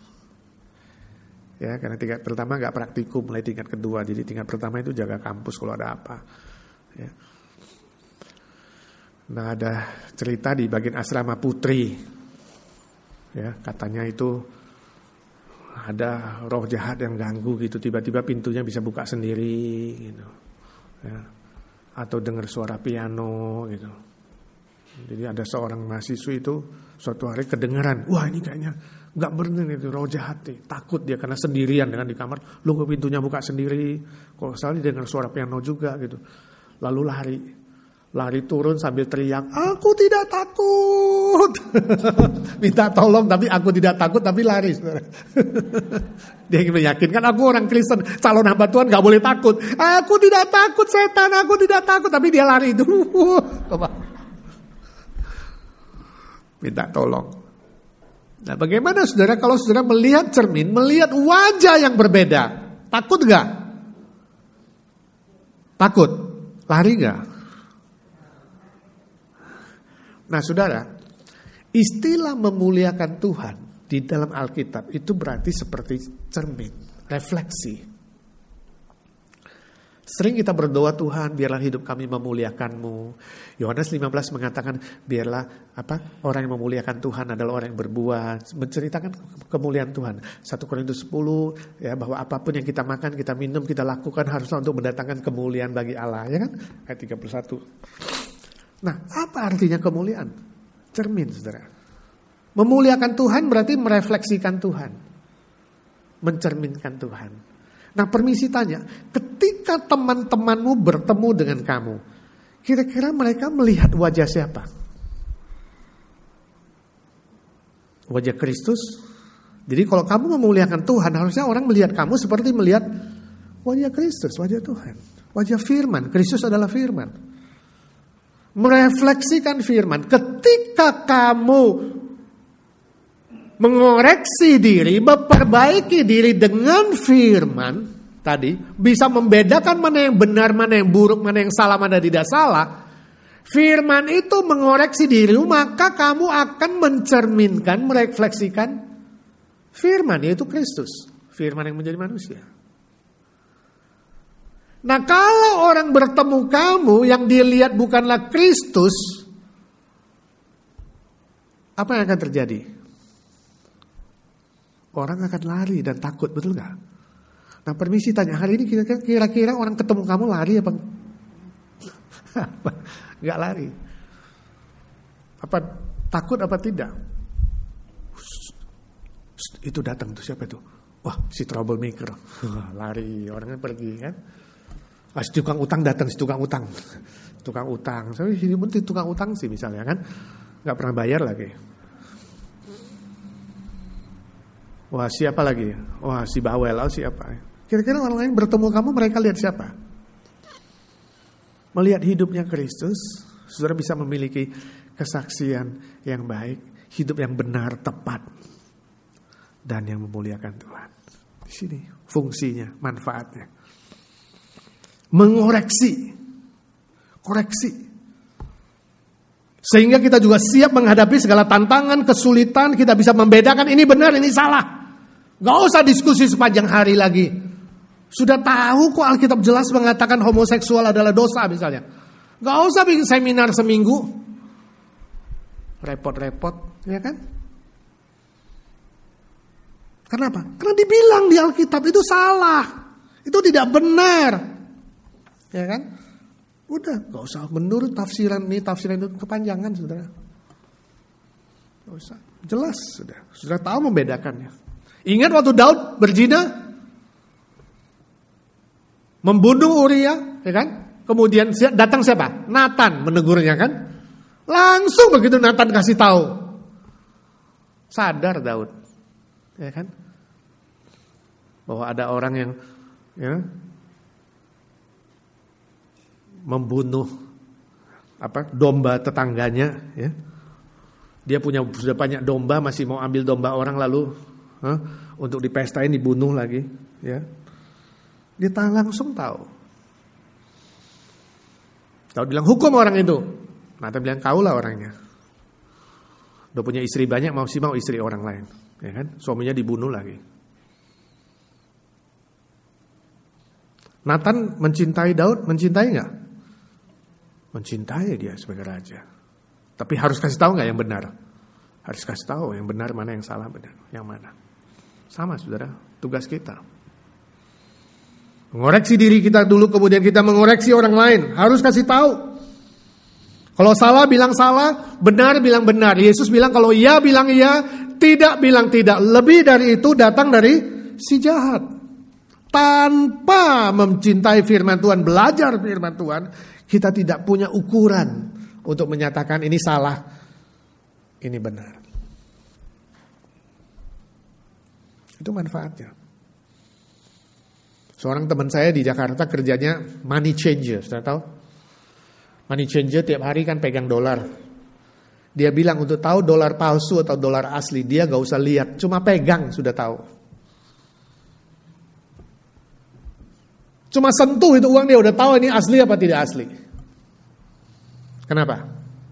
Ya, karena tingkat pertama gak praktikum, mulai tingkat kedua. Jadi tingkat pertama itu jaga kampus kalau ada apa. Ya. Nah ada cerita di bagian asrama putri. Ya, katanya itu ada roh jahat yang ganggu gitu. Tiba-tiba pintunya bisa buka sendiri gitu. Ya, atau dengar suara piano gitu. Jadi ada seorang mahasiswi itu suatu hari kedengaran, wah ini kayaknya nggak benar itu roh jahat nih. Takut dia karena sendirian dengan di kamar, lu ke pintunya buka sendiri. Kalau salah dengar suara piano juga gitu. Lalu lari, lari turun sambil teriak, aku tidak takut. Minta tolong tapi aku tidak takut tapi lari. Dia ingin meyakinkan aku orang Kristen, calon hamba Tuhan gak boleh takut. Aku tidak takut setan, aku tidak takut. Tapi dia lari itu. Minta tolong. Nah bagaimana saudara kalau saudara melihat cermin, melihat wajah yang berbeda. Takut gak? Takut? Lari gak? Nah saudara, istilah memuliakan Tuhan di dalam Alkitab itu berarti seperti cermin, refleksi. Sering kita berdoa, Tuhan biarlah hidup kami memuliakan-Mu. Yohanes lima belas mengatakan biarlah apa orang yang memuliakan Tuhan adalah orang yang berbuat, menceritakan kemuliaan Tuhan. satu Korintus sepuluh ya bahwa apapun yang kita makan, kita minum, kita lakukan haruslah untuk mendatangkan kemuliaan bagi Allah, ya kan? Ayat tiga puluh satu. Nah, apa artinya kemuliaan? Cermin, saudara. Memuliakan Tuhan berarti merefleksikan Tuhan. Mencerminkan Tuhan. Nah, permisi tanya, ketika teman-temanmu bertemu dengan kamu, kira-kira mereka melihat wajah siapa? Wajah Kristus? Jadi kalau kamu memuliakan Tuhan, harusnya orang melihat kamu seperti melihat wajah Kristus, wajah Tuhan. Wajah firman, Kristus adalah firman. Merefleksikan firman. Ketika kamu mengoreksi diri, memperbaiki diri dengan firman tadi, bisa membedakan mana yang benar, mana yang buruk, mana yang salah, mana tidak salah. Firman itu mengoreksi diri, maka kamu akan mencerminkan, merefleksikan firman, yaitu Kristus. Firman yang menjadi manusia. Nah kalau orang bertemu kamu yang dilihat bukanlah Kristus, apa yang akan terjadi? Orang akan lari dan takut, betul gak? Nah permisi tanya, hari ini kira-kira orang ketemu kamu lari apa? Gak lari. Apa takut apa tidak? Itu datang tuh siapa itu? Wah si troublemaker. Lari, orangnya pergi kan? Ah, si tukang utang datang, si tukang utang. Tukang utang. Saya ini penting tukang utang sih misalnya kan. Gak pernah bayar lagi. Wah siapa lagi? Wah si bawel, oh siapa? Kira-kira orang lain bertemu kamu, mereka lihat siapa? Melihat hidupnya Kristus, saudara bisa memiliki kesaksian yang baik, hidup yang benar, tepat, dan yang memuliakan Tuhan. Di sini fungsinya, manfaatnya. Mengoreksi, koreksi. Sehingga kita juga siap menghadapi segala tantangan, kesulitan, kita bisa membedakan ini benar, ini salah. Gak usah diskusi sepanjang hari lagi. Sudah tahu kok Alkitab jelas mengatakan homoseksual adalah dosa misalnya. Gak usah bikin seminar seminggu. Repot-repot, ya kan? Kenapa? Karena dibilang di Alkitab itu salah. Itu tidak benar. Ya kan? Udah, gak usah menurut tafsiran ini, tafsiran itu kepanjangan, saudara. Gak usah, jelas, sudah, sudah tahu membedakannya. Ingat waktu Daud berzina, membunuh Uria, ya kan? Kemudian datang siapa? Nathan menegurnya kan? Langsung begitu Nathan kasih tahu, sadar Daud, ya kan? Bahwa ada orang yang ya, membunuh apa domba tetangganya, ya. Dia punya sudah banyak domba, masih mau ambil domba orang lalu huh, untuk dipestain dibunuh lagi, ya. Dia tahu, langsung tahu. Daud bilang hukum orang itu. Nathan bilang kaulah orangnya. Udah punya istri banyak, mau sih mau istri orang lain, ya kan? Suaminya dibunuh lagi. Nathan mencintai Daud, mencintai nggak? Mencintai dia sebagai raja. Tapi harus kasih tahu nggak yang benar? Harus kasih tahu yang benar mana yang salah benar, yang mana. Sama saudara, tugas kita. Mengoreksi diri kita dulu, kemudian kita mengoreksi orang lain. Harus kasih tahu. Kalau salah bilang salah, benar bilang benar. Yesus bilang kalau iya bilang iya, tidak bilang tidak. Lebih dari itu datang dari si jahat. Tanpa mencintai firman Tuhan, belajar firman Tuhan, kita tidak punya ukuran untuk menyatakan ini salah, ini benar. Itu manfaatnya. Seorang teman saya di Jakarta kerjanya money changer, sudah tahu? Money changer tiap hari kan pegang dolar. Dia bilang untuk tahu dolar palsu atau dolar asli, dia gak usah lihat, cuma pegang sudah tahu. Cuma sentuh itu uang dia udah tahu ini asli apa tidak asli. Kenapa?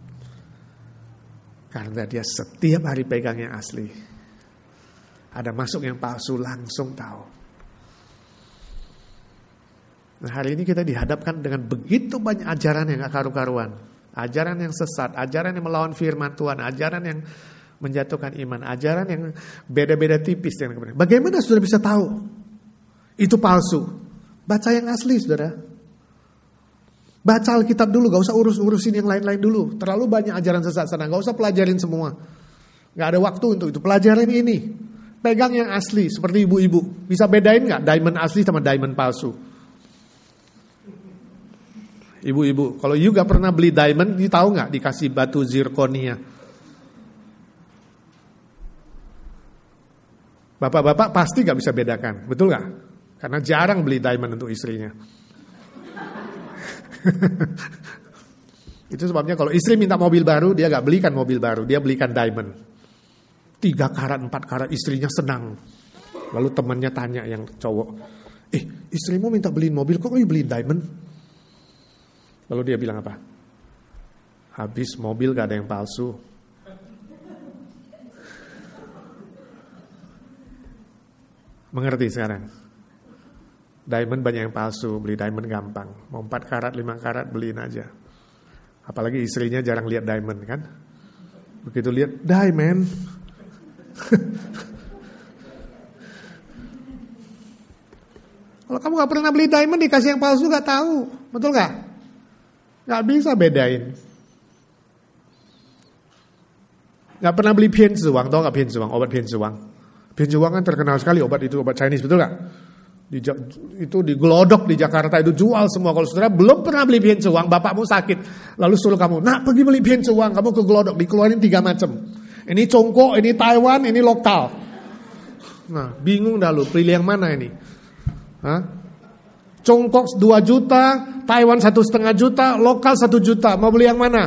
Karena dia setiap hari pegang yang asli. Ada masuk yang palsu langsung tahu. Nah, hari ini kita dihadapkan dengan begitu banyak ajaran yang gak karu-karuan. Ajaran yang sesat, ajaran yang melawan firman Tuhan, ajaran yang menjatuhkan iman, ajaran yang beda-beda tipis. Bagaimana saudara bisa tahu itu palsu? Baca yang asli, saudara. Baca Alkitab dulu, gak usah urus-urusin yang lain-lain dulu. Terlalu banyak ajaran sesat sana, gak usah pelajarin semua. Gak ada waktu untuk itu, pelajarin ini. Pegang yang asli, seperti ibu-ibu. Bisa bedain gak diamond asli sama diamond palsu? Ibu-ibu, kalau you gak pernah beli diamond, you tahu gak dikasih batu zirconia? Bapak-bapak pasti gak bisa bedakan, betul gak? Karena jarang beli diamond untuk istrinya. Itu sebabnya kalau istri minta mobil baru, dia gak belikan mobil baru, dia belikan diamond. Tiga karat, empat karat, istrinya senang. Lalu temannya tanya yang cowok, eh istrimu minta beliin mobil, kok kamu beliin diamond? Lalu dia bilang apa? Habis mobil gak ada yang palsu. Mengerti sekarang? Diamond banyak yang palsu, beli diamond gampang. Mau empat karat, lima karat beliin aja. Apalagi istrinya jarang lihat diamond kan. Begitu lihat diamond. Kalau kamu gak pernah beli diamond, dikasih yang palsu gak tahu. Betul gak? Gak bisa bedain. Gak pernah beli pian suwang, tahu gak pian suwang? Obat pian suwang. Pian suwang kan terkenal sekali, obat itu obat Chinese, betul gak? Di, itu di Glodok di Jakarta itu jual semua. Kalau saudara belum pernah beli pian cuang, bapakmu sakit, lalu suruh kamu, nak pergi beli pian cuang, kamu ke Glodok, dikeluarin tiga macam. Ini Congkok, ini Taiwan, ini lokal. Nah, bingung dah lu, pilih yang mana ini? Hah? Congkok dua juta, Taiwan satu setengah juta, lokal satu juta. Mau beli yang mana?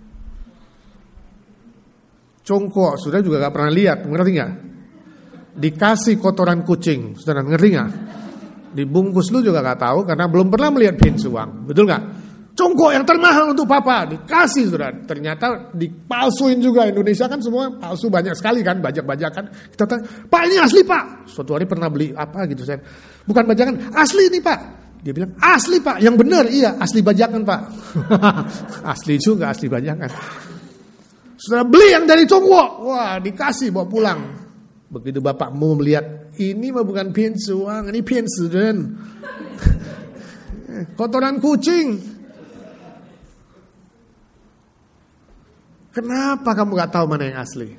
Congkok, saudara juga gak pernah lihat, ngerti gak? Dikasih kotoran kucing, saudara ngerti gak? Dibungkus lu juga gak tahu karena belum pernah melihat pian suwang, betul gak? Congkok yang termahal untuk papa dikasih, saudara. Ternyata dipalsuin juga. Indonesia kan semua palsu banyak sekali kan, bajak-bajakan. Kita tanya, Pak ini asli Pak. Suatu hari pernah beli apa gitu saya, bukan bajakan, asli ini Pak. Dia bilang asli Pak, yang benar iya asli bajakan Pak. Asli juga asli bajakan. Sudah beli yang dari Congkok, wah dikasih bawa pulang. Begitu bapakmu melihat, ini mah bukan pian suwang, ini pian seden. Kotoran kucing. Kenapa kamu gak tahu mana yang asli?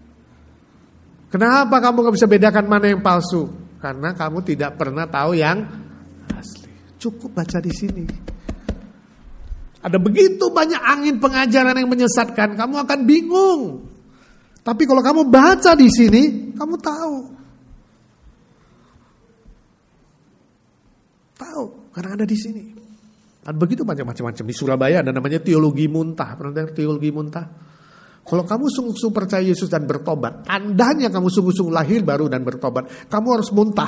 Kenapa kamu gak bisa bedakan mana yang palsu? Karena kamu tidak pernah tahu yang asli. Cukup baca di sini. Ada begitu banyak angin pengajaran yang menyesatkan, kamu akan bingung. Tapi kalau kamu baca di sini, kamu tahu. Tahu, karena ada di sini. Ada begitu banyak macam-macam. Di Surabaya ada namanya teologi muntah. Pernah dengar teologi muntah? Kalau kamu sungguh-sungguh percaya Yesus dan bertobat, tandanya kamu sungguh-sungguh lahir baru dan bertobat, kamu harus muntah.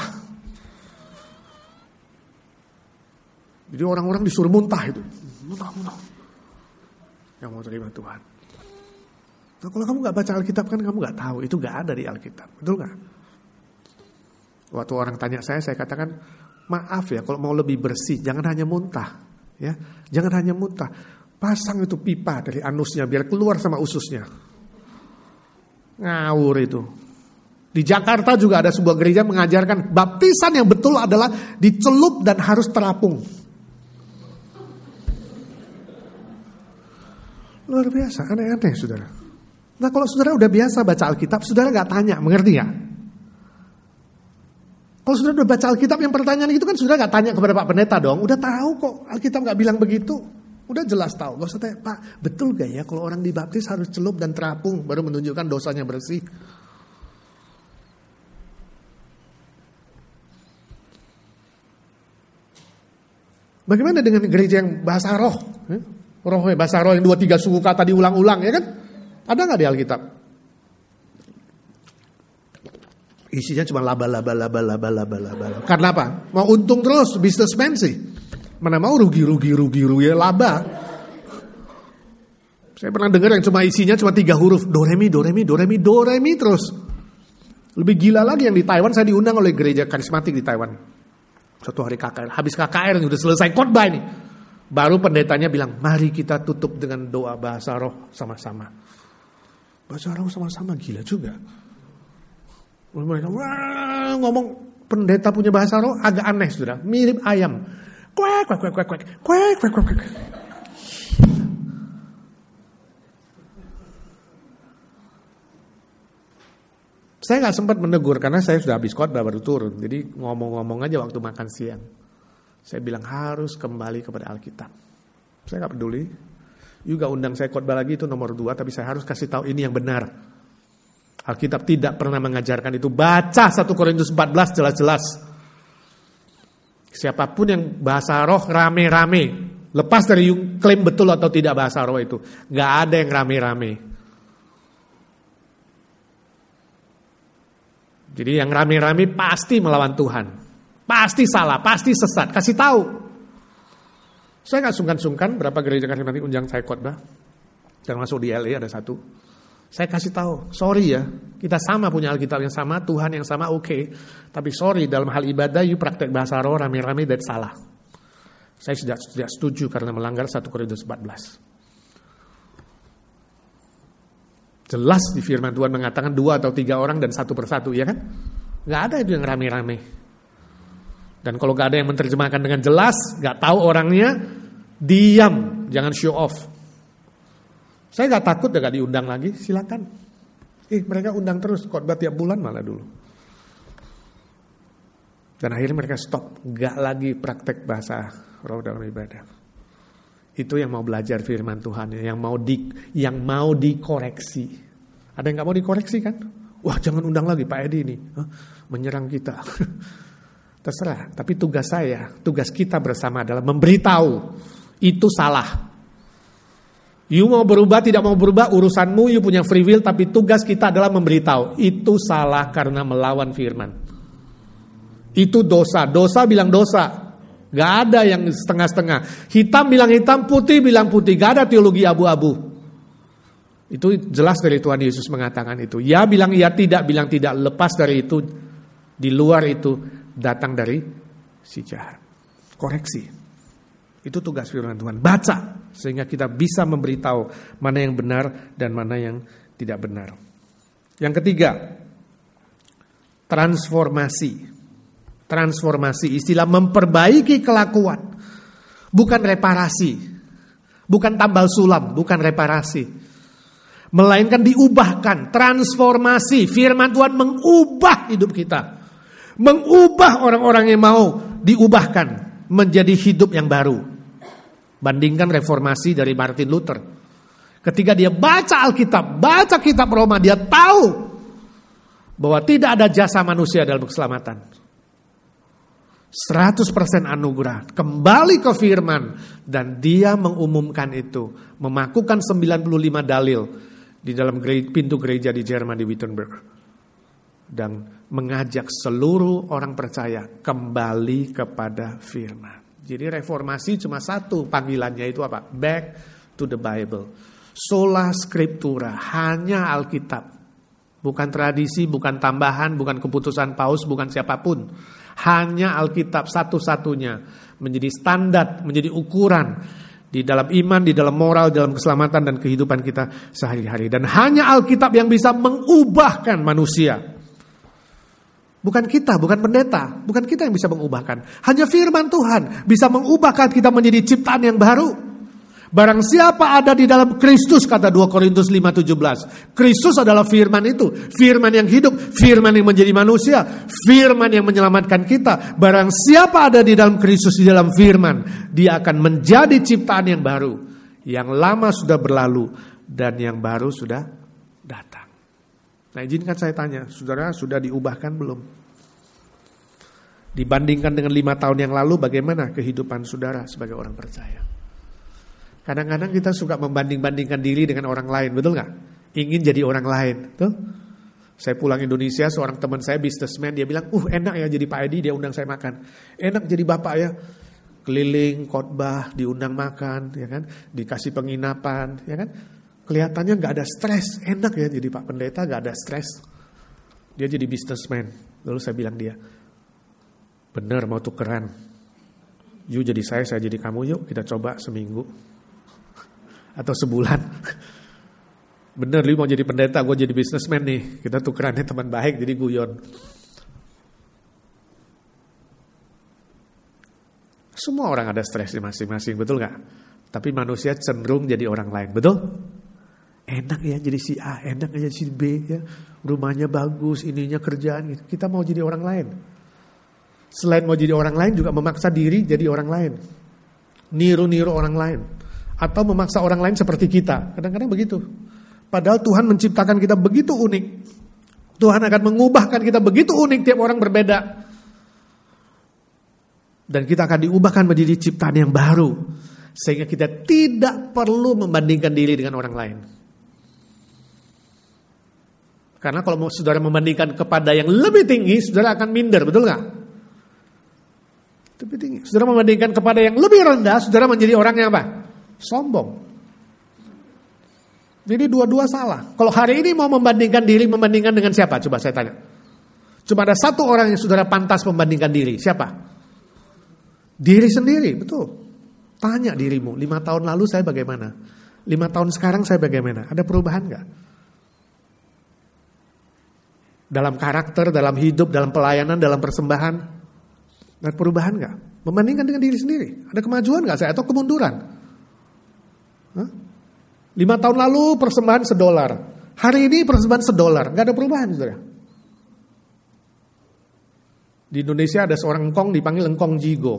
Jadi orang-orang disuruh muntah itu. Muntah, muntah. Yang mau terima Tuhan. Nah, kalau kamu gak baca Alkitab kan kamu gak tahu. Itu gak ada di Alkitab. Betul gak? Waktu orang tanya saya, saya katakan, maaf ya kalau mau lebih bersih, jangan hanya muntah. Ya, jangan hanya muntah. Pasang itu pipa dari anusnya biar keluar sama ususnya. Ngawur itu. Di Jakarta juga ada sebuah gereja mengajarkan baptisan yang betul adalah dicelup dan harus terapung. Luar biasa, aneh-aneh saudara. Nah kalau saudara udah biasa baca Alkitab, saudara gak tanya, mengerti gak? Kalau saudara udah baca Alkitab, yang pertanyaan itu kan saudara gak tanya kepada Pak Pendeta dong. Udah tahu kok, Alkitab gak bilang begitu. Udah jelas tahu, gak usah tanya, Pak betul gak ya kalau orang dibaptis harus celup dan terapung baru menunjukkan dosanya bersih. Bagaimana dengan gereja yang bahasa roh? Rohnya bahasa roh yang dua tiga suku kata diulang-ulang, ya kan? Ada gak di Alkitab? Isinya cuma laba laba laba laba laba laba. Karena apa? Mau untung terus, businessman sih. Mana mau rugi rugi rugi rugi laba. Saya pernah dengar yang cuma isinya cuma tiga huruf, do re mi do re mi do re mi do re mi terus. Lebih gila lagi yang di Taiwan, saya diundang oleh gereja karismatik di Taiwan. Suatu hari K K R, habis K K R udah selesai khotbah ini. Baru pendetanya bilang, mari kita tutup dengan doa bahasa roh sama-sama. Bahasa roh sama-sama, gila juga. Mereka wah, ngomong pendeta punya bahasa roh agak aneh sudah, mirip ayam. Kuek kuek kuek kuek kuek kuek kuek kuek. Saya nggak sempat menegur karena saya sudah habis khotbah baru turun. Jadi ngomong-ngomong aja waktu makan siang. Saya bilang harus kembali kepada Alkitab. Saya nggak peduli. Juga undang saya khotbah lagi itu nomor dua, tapi saya harus kasih tahu ini yang benar. Alkitab tidak pernah mengajarkan itu. Baca satu Korintus empat belas jelas-jelas. Siapapun yang bahasa roh rame-rame, lepas dari klaim betul atau tidak bahasa roh itu, nggak ada yang rame-rame. Jadi yang rame-rame pasti melawan Tuhan. Pasti salah, pasti sesat. Kasih tahu. Saya gak sungkan-sungkan berapa gereja karismatik undang saya khotbah. Termasuk di L A ada satu. Saya kasih tahu, sorry ya, kita sama punya Alkitab yang sama, Tuhan yang sama, oke. Okay. Tapi sorry, dalam hal ibadah, you praktek bahasa roh rame-rame, that's salah. Saya tidak, tidak setuju karena melanggar satu Korintus empat belas. Jelas di firman Tuhan mengatakan dua atau tiga orang dan satu persatu, ya kan? Gak ada itu yang rame-rame. Dan kalau gak ada yang menerjemahkan dengan jelas, gak tahu orangnya, diam, jangan show off. Saya gak takut gak diundang lagi, silakan. Eh mereka undang terus, khotbah tiap bulan malah dulu. Dan akhirnya mereka stop, gak lagi praktek bahasa roh dalam ibadah. Itu yang mau belajar firman Tuhan, yang mau di, yang mau dikoreksi. Ada yang gak mau dikoreksi kan? Wah jangan undang lagi Pak Edi ini, huh? Menyerang kita. Terserah, tapi tugas saya, tugas kita bersama adalah memberitahu itu salah. You mau berubah, tidak mau berubah, urusanmu, you punya free will, tapi tugas kita adalah memberitahu itu salah karena melawan firman. Itu dosa, dosa bilang dosa. Gak ada yang setengah-setengah. Hitam bilang hitam, putih bilang putih, gak ada teologi abu-abu. Itu jelas dari Tuhan Yesus mengatakan itu. Ya bilang ya, tidak bilang tidak, lepas dari itu, di luar itu datang dari si jahat. Koreksi. Itu tugas firman Tuhan. Baca sehingga kita bisa memberitahu mana yang benar dan mana yang tidak benar. Yang ketiga, transformasi. Transformasi, istilah memperbaiki kelakuan. Bukan reparasi. Bukan tambal sulam, bukan reparasi. Melainkan diubahkan, transformasi. Firman Tuhan mengubah hidup kita. Mengubah orang-orang yang mau diubahkan menjadi hidup yang baru. Bandingkan reformasi dari Martin Luther. Ketika dia baca Alkitab, baca kitab Roma, dia tahu bahwa tidak ada jasa manusia dalam keselamatan. seratus persen anugerah, kembali ke firman, dan dia mengumumkan itu, memakukan sembilan puluh lima dalil di dalam pintu gereja di Jerman di Wittenberg, dan mengajak seluruh orang percaya kembali kepada firman. Jadi reformasi cuma satu panggilannya, itu apa? Back to the Bible. Sola Scriptura, hanya Alkitab. Bukan tradisi, bukan tambahan, bukan keputusan paus, bukan siapapun. Hanya Alkitab satu-satunya menjadi standar, menjadi ukuran di dalam iman, di dalam moral, dalam keselamatan dan kehidupan kita sehari-hari. Dan hanya Alkitab yang bisa mengubahkan manusia. Bukan kita, bukan pendeta, bukan kita yang bisa mengubahkan. Hanya firman Tuhan bisa mengubahkan kita menjadi ciptaan yang baru. Barang siapa ada di dalam Kristus, kata dua Korintus lima tujuh belas. Kristus adalah firman itu. Firman yang hidup, firman yang menjadi manusia, firman yang menyelamatkan kita. Barang siapa ada di dalam Kristus, di dalam firman, dia akan menjadi ciptaan yang baru. Yang lama sudah berlalu dan yang baru sudah datang. Nah, izinkan saya tanya, saudara sudah diubahkan belum? Dibandingkan dengan lima tahun yang lalu, bagaimana kehidupan saudara sebagai orang percaya? Kadang-kadang kita suka membanding-bandingkan diri dengan orang lain, betul gak? Ingin jadi orang lain, betul? Saya pulang Indonesia, seorang teman saya businessman, dia bilang, uh enak ya jadi Pak Edi, dia undang saya makan. Enak jadi Bapak ya, keliling, khotbah, diundang makan, ya kan? Dikasih penginapan, ya kan? Kelihatannya gak ada stres, enak ya jadi Pak Pendeta, gak ada stres. Dia jadi businessman. Lalu saya bilang dia, bener mau tukeran. Yuk jadi saya, saya jadi kamu, yuk kita coba seminggu. Atau sebulan. Bener, lu mau jadi pendeta, gue jadi businessman nih. Kita tukerannya teman baik, jadi guyon. Semua orang ada stresnya masing-masing, betul gak? Tapi manusia cenderung jadi orang lain, betul? Enak ya jadi si A, enak ya jadi si B, ya. Rumahnya bagus, ininya kerjaan gitu. Kita mau jadi orang lain. Selain mau jadi orang lain, juga memaksa diri jadi orang lain. Niru-niru orang lain. Atau memaksa orang lain seperti kita. Kadang-kadang begitu. Padahal Tuhan menciptakan kita begitu unik. Tuhan akan mengubahkan kita begitu unik, tiap orang berbeda. Dan kita akan diubahkan menjadi ciptaan yang baru. Sehingga kita tidak perlu membandingkan diri dengan orang lain. Karena kalau mau saudara membandingkan kepada yang lebih tinggi, saudara akan minder, betul gak? Lebih tinggi. Saudara membandingkan kepada yang lebih rendah, saudara menjadi orang yang apa? Sombong. Jadi dua-dua salah. Kalau hari ini mau membandingkan diri, membandingkan dengan siapa? Coba saya tanya. Cuma ada satu orang yang saudara pantas membandingkan diri. Siapa? Diri sendiri, betul. Tanya dirimu, lima tahun lalu saya bagaimana? Lima tahun sekarang saya bagaimana? Ada perubahan gak? Dalam karakter, dalam hidup, dalam pelayanan, dalam persembahan. Ada perubahan gak? Membandingkan dengan diri sendiri. Ada kemajuan gak saya? Atau kemunduran? Hah? Lima tahun lalu persembahan sedolar. Hari ini persembahan sedolar. Gak ada perubahan, saudara. Di Indonesia ada seorang engkong dipanggil engkong Jigo.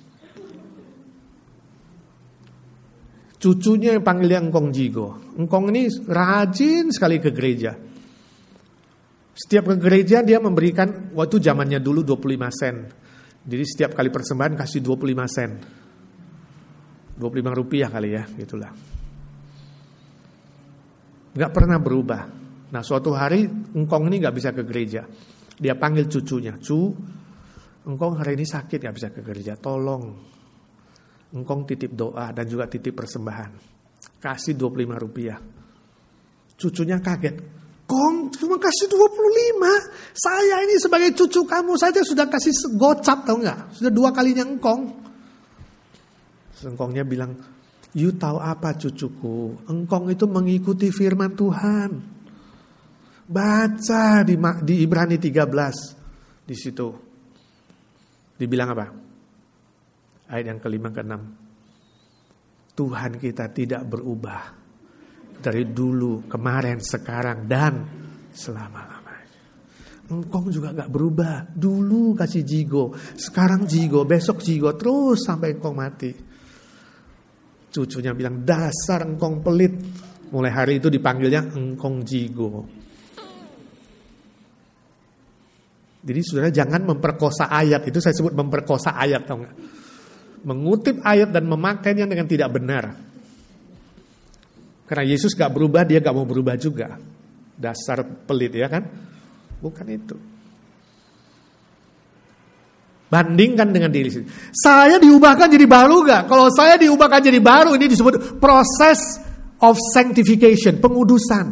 Cucunya yang panggilnya engkong Jigo. Engkong ini rajin sekali ke gereja. Setiap ke gereja dia memberikan, waktu zamannya dulu dua puluh lima sen. Jadi setiap kali persembahan kasih dua puluh lima sen. dua puluh lima rupiah kali ya, gitulah. Gak pernah berubah. Nah suatu hari engkong ini gak bisa ke gereja. Dia panggil cucunya, cu, engkong hari ini sakit gak bisa ke gereja, tolong. Engkong titip doa dan juga titip persembahan. Kasih dua puluh lima rupiah. Cucunya kaget. Kong cuma kasih dua puluh lima. Saya ini sebagai cucu kamu saja sudah kasih gocap, tahu gak? Sudah dua kalinya engkong. Engkongnya bilang, you tahu apa cucuku? Engkong itu mengikuti firman Tuhan. Baca di, di Ibrani tiga belas. Di situ. Dibilang apa? Ayat yang kelima ke enam. Tuhan kita tidak berubah. Dari dulu, kemarin, sekarang, dan selama-lamanya. Engkong juga gak berubah. Dulu kasih jigo. Sekarang jigo, besok jigo. Terus sampai engkong mati. Cucunya bilang, dasar engkong pelit. Mulai hari itu dipanggilnya engkong jigo. Jadi saudara jangan memperkosa ayat. Itu saya sebut memperkosa ayat, tahu nggak? Mengutip ayat dan memakainya dengan tidak benar. Karena Yesus gak berubah, dia gak mau berubah juga. Dasar pelit, ya kan? Bukan itu. Bandingkan dengan diri sendiri. Saya diubahkan jadi baru gak? Kalau saya diubahkan jadi baru, ini disebut proses of sanctification, pengudusan.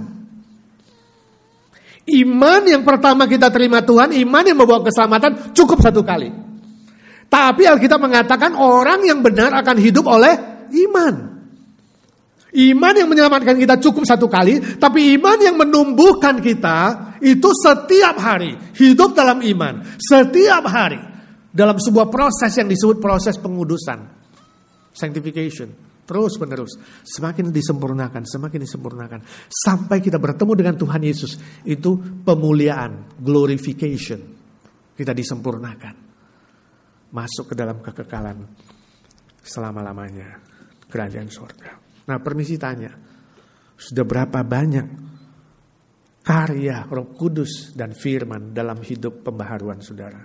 Iman yang pertama kita terima Tuhan, iman yang membawa keselamatan cukup satu kali. Tapi Alkitab mengatakan orang yang benar akan hidup oleh iman. Iman yang menyelamatkan kita cukup satu kali, tapi iman yang menumbuhkan kita itu setiap hari. Hidup dalam iman, setiap hari. Dalam sebuah proses yang disebut proses pengudusan. Sanctification. Terus menerus. Semakin disempurnakan, semakin disempurnakan. Sampai kita bertemu dengan Tuhan Yesus. Itu pemuliaan, glorification. Kita disempurnakan. Masuk ke dalam kekekalan selama-lamanya. Kerajaan surga. Nah, permisi tanya, sudah berapa banyak karya Roh Kudus dan firman dalam hidup pembaharuan saudara?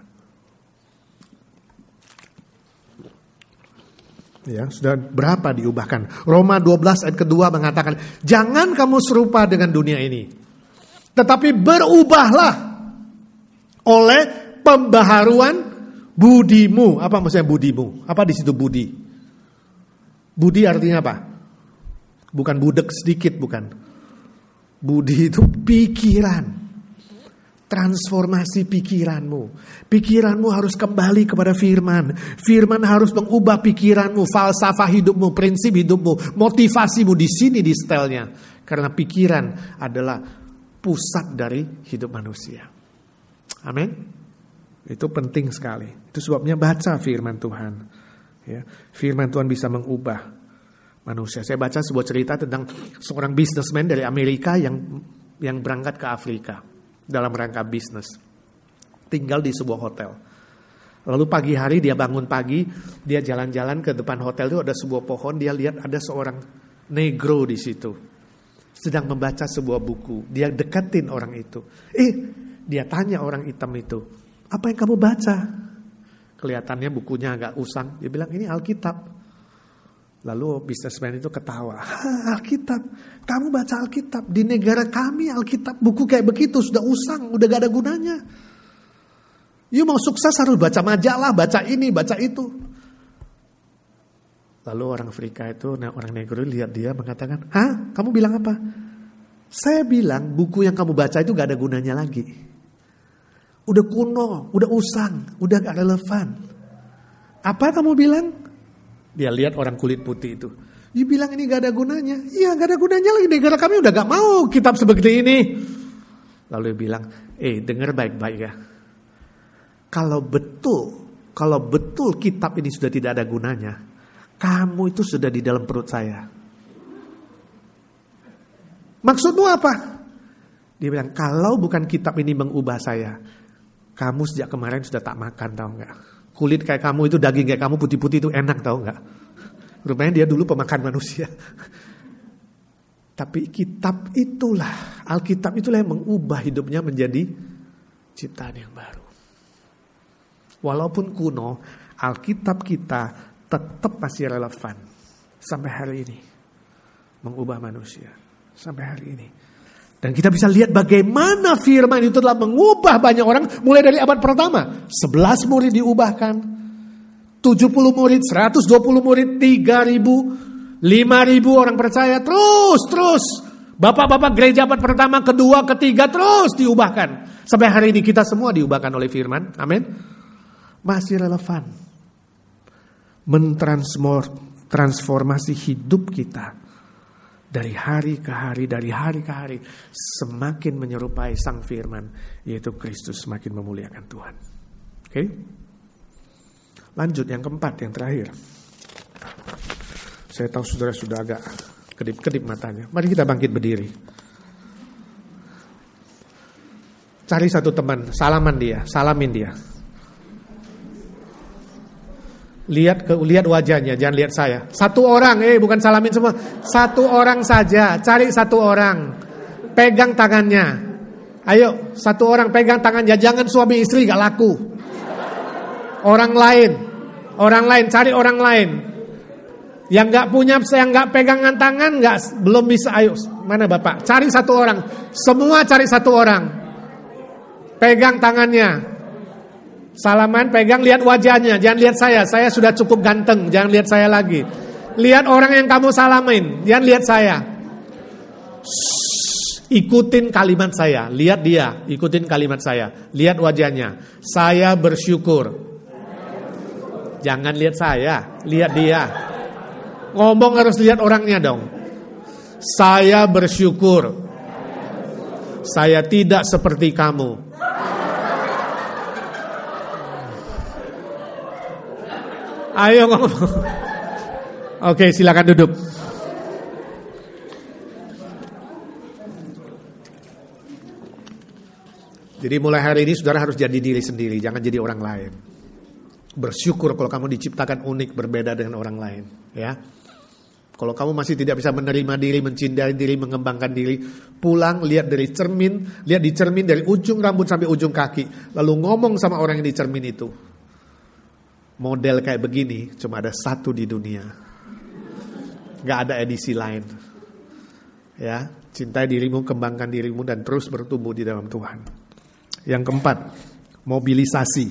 Ya, sudah berapa diubahkan? Roma dua belas ayat kedua mengatakan, jangan kamu serupa dengan dunia ini, tetapi berubahlah oleh pembaharuan budimu. Apa maksudnya budimu? Apa di situ budi? Budi artinya apa? Bukan budek sedikit, bukan. Budi itu pikiran. Transformasi pikiranmu. Pikiranmu harus kembali kepada firman. Firman harus mengubah pikiranmu, falsafah hidupmu, prinsip hidupmu, motivasimu. Di sini di setelnya. Karena pikiran adalah pusat dari hidup manusia. Amin. Itu penting sekali. Itu sebabnya baca firman Tuhan. Ya, firman Tuhan bisa mengubah manusia. Saya baca sebuah cerita tentang seorang businessman dari Amerika yang yang berangkat ke Afrika dalam rangka bisnis. Tinggal di sebuah hotel. Lalu pagi hari dia bangun pagi, dia jalan-jalan ke depan hotel itu ada sebuah pohon, dia lihat ada seorang negro di situ. Sedang membaca sebuah buku. Dia deketin orang itu. Eh, dia tanya orang hitam itu, "Apa yang kamu baca?" Kelihatannya bukunya agak usang. Dia bilang, "Ini Alkitab." Lalu businessman itu ketawa. Alkitab, kamu baca Alkitab. Di negara kami Alkitab, buku kayak begitu sudah usang, udah gak ada gunanya. You mau sukses harus baca majalah, baca ini, baca itu. Lalu orang Afrika itu, orang negro lihat dia mengatakan, "Hah? Kamu bilang apa?" "Saya bilang buku yang kamu baca itu gak ada gunanya lagi. Udah kuno, udah usang, udah gak relevan." "Apa kamu bilang?" Dia lihat orang kulit putih itu. "You bilang ini gak ada gunanya." "Iya gak ada gunanya lagi, negara kami udah gak mau kitab seperti ini." Lalu dia bilang, "Eh dengar baik-baik ya. Kalau betul, kalau betul kitab ini sudah tidak ada gunanya, kamu itu sudah di dalam perut saya." "Maksudmu apa?" Dia bilang, "Kalau bukan kitab ini mengubah saya, kamu sejak kemarin sudah tak makan, tahu gak? Kulit kayak kamu itu, daging kayak kamu putih-putih itu enak, tahu gak?" Rupanya dia dulu pemakan manusia. Tapi kitab itulah, Alkitab itulah yang mengubah hidupnya menjadi ciptaan yang baru. Walaupun kuno, Alkitab kita tetap masih relevan sampai hari ini. Mengubah manusia sampai hari ini. Dan kita bisa lihat bagaimana firman itu telah mengubah banyak orang. Mulai dari abad pertama, sebelas murid diubahkan, tujuh puluh murid, seratus dua puluh murid, tiga ribu, lima ribu orang percaya. Terus, terus. Bapak-bapak gereja abad pertama, kedua, ketiga, terus diubahkan. Sampai hari ini kita semua diubahkan oleh firman. Amin. Masih relevan. Mentransformasi hidup kita. Dari hari ke hari, dari hari ke hari, semakin menyerupai sang firman, yaitu Kristus, semakin memuliakan Tuhan. Oke? Okay? Lanjut yang keempat, yang terakhir. Saya tahu saudara sudah agak kedip-kedip matanya. Mari kita bangkit berdiri. Cari satu teman, salaman dia, salamin dia. Lihat ke lihat wajahnya, jangan lihat saya. Satu orang, eh bukan salamin semua. Satu orang saja, cari satu orang. Pegang tangannya. Ayo, satu orang pegang tangannya, jangan suami istri, gak laku. Orang lain, orang lain, cari orang lain. Yang gak punya, yang gak pegangan tangan, gak, belum bisa, ayo. Mana Bapak? Cari satu orang. Semua cari satu orang. Pegang tangannya. Salaman, pegang, lihat wajahnya. Jangan lihat saya, saya sudah cukup ganteng. Jangan lihat saya lagi. Lihat orang yang kamu salamin, jangan lihat saya. Shhh, ikutin kalimat saya. Lihat dia, ikutin kalimat saya. Lihat wajahnya. Saya bersyukur. Jangan lihat saya, lihat dia. Ngomong harus lihat orangnya dong. Saya bersyukur. Saya tidak seperti kamu. Ayo ngomong. Oke, silakan duduk. Jadi mulai hari ini saudara harus jadi diri sendiri, jangan jadi orang lain. Bersyukur kalau kamu diciptakan unik, berbeda dengan orang lain, ya. Kalau kamu masih tidak bisa menerima diri, mencintai diri, mengembangkan diri, pulang lihat dari cermin, lihat di cermin dari ujung rambut sampai ujung kaki, lalu ngomong sama orang yang di cermin itu. Model kayak begini cuma ada satu di dunia. Gak ada edisi lain. Ya, cintai dirimu, kembangkan dirimu dan terus bertumbuh di dalam Tuhan. Yang keempat, mobilisasi.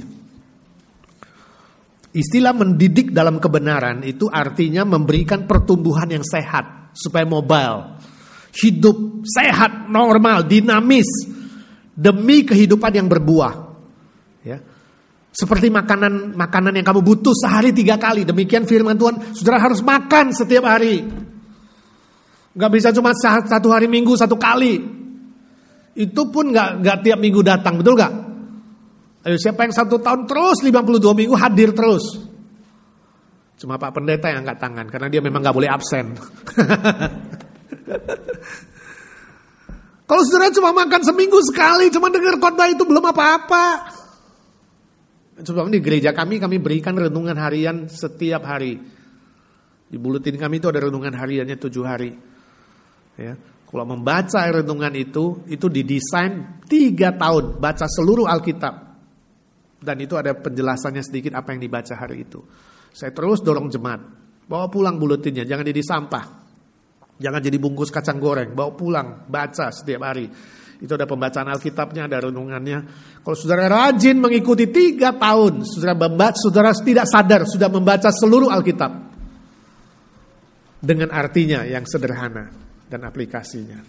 Istilah mendidik dalam kebenaran itu artinya memberikan pertumbuhan yang sehat supaya mobile, hidup sehat, normal, dinamis demi kehidupan yang berbuah. Ya. Seperti makanan makanan yang kamu butuh sehari tiga kali. Demikian firman Tuhan, saudara harus makan setiap hari. Gak bisa cuma satu hari minggu satu kali. Itu pun gak, gak tiap minggu datang, betul gak? Ayo siapa yang satu tahun terus lima puluh dua minggu hadir terus? Cuma Pak Pendeta yang angkat tangan, karena dia memang gak boleh absen. Kalau saudara cuma makan seminggu sekali, cuma dengar khotbah itu belum apa-apa. Coba di gereja kami, kami berikan renungan harian setiap hari. Di buletin kami itu ada renungan hariannya tujuh hari. Ya, kalau membaca renungan itu, itu didesain tiga tahun, baca seluruh Alkitab. Dan itu ada penjelasannya sedikit apa yang dibaca hari itu. Saya terus dorong jemaat, bawa pulang buletinnya, jangan jadi sampah. Jangan jadi bungkus kacang goreng, bawa pulang, baca setiap hari. Itu ada pembacaan Alkitabnya, ada renungannya. Kalau saudara rajin mengikuti tiga tahun, saudara membaca, saudara tidak sadar sudah membaca seluruh Alkitab dengan artinya yang sederhana dan aplikasinya.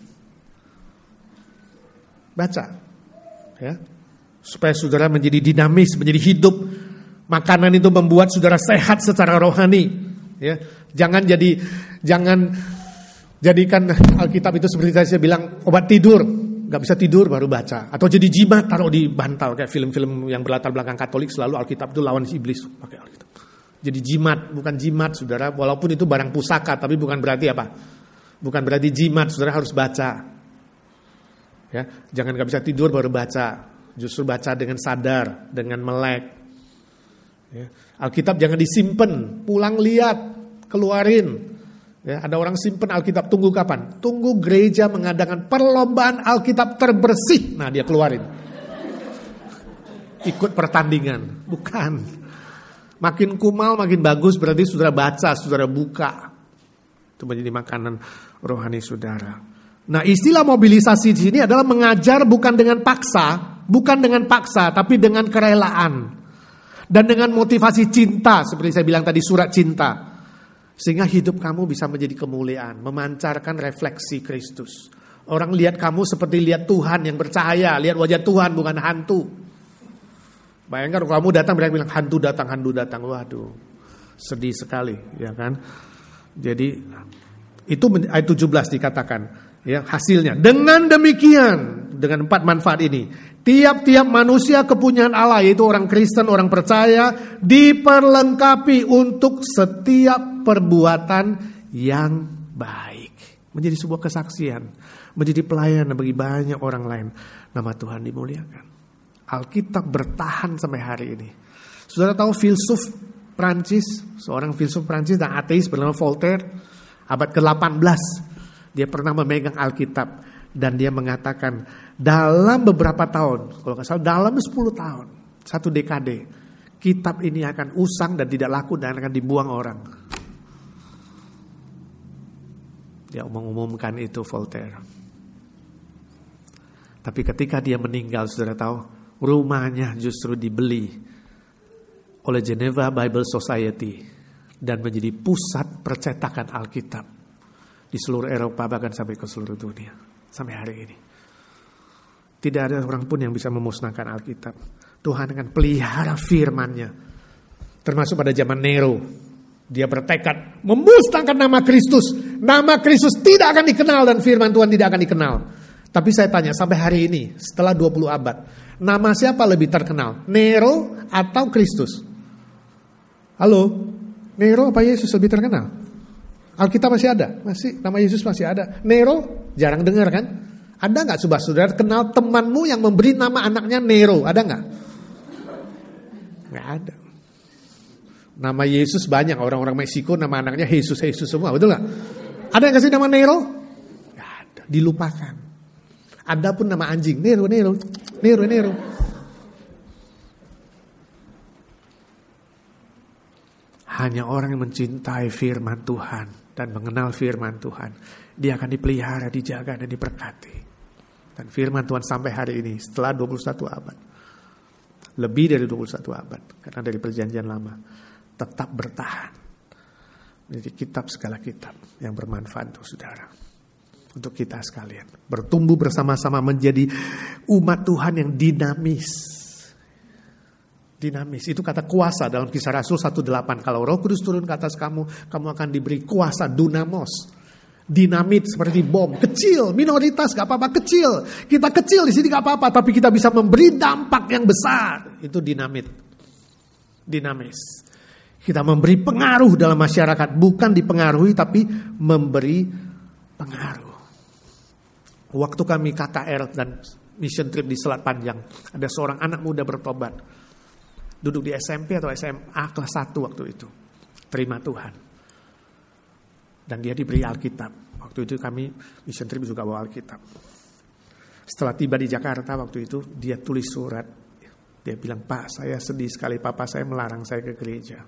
Baca, ya, supaya saudara menjadi dinamis, menjadi hidup. Makanan itu membuat saudara sehat secara rohani. Ya, jangan jadi, jangan jadikan Alkitab itu seperti saya bilang obat tidur. Gak bisa tidur baru baca. Atau jadi jimat taruh di bantal. Kayak film-film yang berlatar belakang Katolik selalu Alkitab itu lawan iblis. Pakai Alkitab. Jadi jimat, bukan jimat saudara. Walaupun itu barang pusaka, tapi bukan berarti apa? Bukan berarti jimat, saudara harus baca. Ya, jangan gak bisa tidur baru baca. Justru baca dengan sadar, dengan melek. Ya. Alkitab jangan disimpan, pulang lihat, keluarin. Ya, ada orang simpen Alkitab, tunggu kapan? Tunggu gereja mengadakan perlombaan Alkitab terbersih. Nah dia keluarin. Ikut pertandingan. Bukan. Makin kumal makin bagus berarti saudara baca, saudara buka. Itu menjadi makanan rohani saudara. Nah istilah mobilisasi di sini adalah mengajar bukan dengan paksa. Bukan dengan paksa tapi dengan kerelaan. Dan dengan motivasi cinta. Seperti saya bilang tadi surat cinta. Sehingga hidup kamu bisa menjadi kemuliaan, memancarkan refleksi Kristus. Orang lihat kamu seperti lihat Tuhan yang bercahaya, lihat wajah Tuhan bukan hantu. Bayangkan kalau kamu datang mereka bilang hantu datang, hantu datang. Waduh, sedih sekali, ya kan? Jadi itu ayat tujuh belas dikatakan, ya hasilnya. Dengan demikian, dengan empat manfaat ini, tiap-tiap manusia kepunyaan Allah, yaitu orang Kristen, orang percaya, diperlengkapi untuk setiap perbuatan yang baik. Menjadi sebuah kesaksian, menjadi pelayanan bagi banyak orang lain. Nama Tuhan dimuliakan. Alkitab bertahan sampai hari ini. Saudara tahu filsuf Prancis, seorang filsuf Prancis dan ateis bernama Voltaire, abad ke delapan belas. Dia pernah memegang Alkitab dan dia mengatakan dalam beberapa tahun, kalau nggak salah dalam sepuluh tahun, satu dekade, kitab ini akan usang dan tidak laku dan akan dibuang orang. Dia mengumumkan itu Voltaire. Tapi ketika dia meninggal, saudara tahu, rumahnya justru dibeli oleh Geneva Bible Society dan menjadi pusat percetakan Alkitab di seluruh Eropa, bahkan sampai ke seluruh dunia sampai hari ini. Tidak ada orang pun yang bisa memusnahkan Alkitab. Tuhan akan pelihara firman-Nya. Termasuk pada zaman Nero, dia bertekad memusnahkan nama Kristus. Nama Kristus tidak akan dikenal dan firman Tuhan tidak akan dikenal. Tapi saya tanya, sampai hari ini setelah dua puluh abad, nama siapa lebih terkenal? Nero atau Kristus? Halo, Nero apa Yesus lebih terkenal? Alkitab masih ada, masih nama Yesus masih ada. Nero jarang dengar kan? Ada nggak coba saudara kenal temanmu yang memberi nama anaknya Nero? Ada nggak? Nggak ada. Nama Yesus banyak, orang-orang Meksiko nama anaknya Jesus, Jesus semua, betul nggak? Ada yang kasih nama Nero? Nggak ada, dilupakan. Ada pun nama anjing Nero, Nero, Nero, Nero. Hanya orang yang mencintai firman Tuhan dan mengenal firman Tuhan, dia akan dipelihara, dijaga dan diberkati. Dan firman Tuhan sampai hari ini setelah dua puluh satu abad, lebih dari dua puluh satu abad, karena dari perjanjian lama, tetap bertahan. Menjadi kitab segala kitab yang bermanfaat untuk saudara, untuk kita sekalian. Bertumbuh bersama-sama menjadi umat Tuhan yang dinamis. Dinamis, itu kata kuasa dalam Kisah Rasul satu delapan. Kalau Roh Kudus turun ke atas kamu, kamu akan diberi kuasa, dunamos. Dinamit seperti bom, kecil, minoritas gak apa-apa, kecil. Kita kecil di sini gak apa-apa, tapi kita bisa memberi dampak yang besar. Itu dinamit. Dinamis. Kita memberi pengaruh dalam masyarakat, bukan dipengaruhi tapi memberi pengaruh. Waktu kami K K R dan mission trip di Selat Panjang, ada seorang anak muda bertobat. Duduk di S M P atau S M A kelas satu waktu itu. Terima Tuhan. Dan dia diberi Alkitab. Waktu itu kami mission trip juga bawa Alkitab. Setelah tiba di Jakarta waktu itu, dia tulis surat. Dia bilang, Pak, saya sedih sekali. Papa saya melarang saya ke gereja.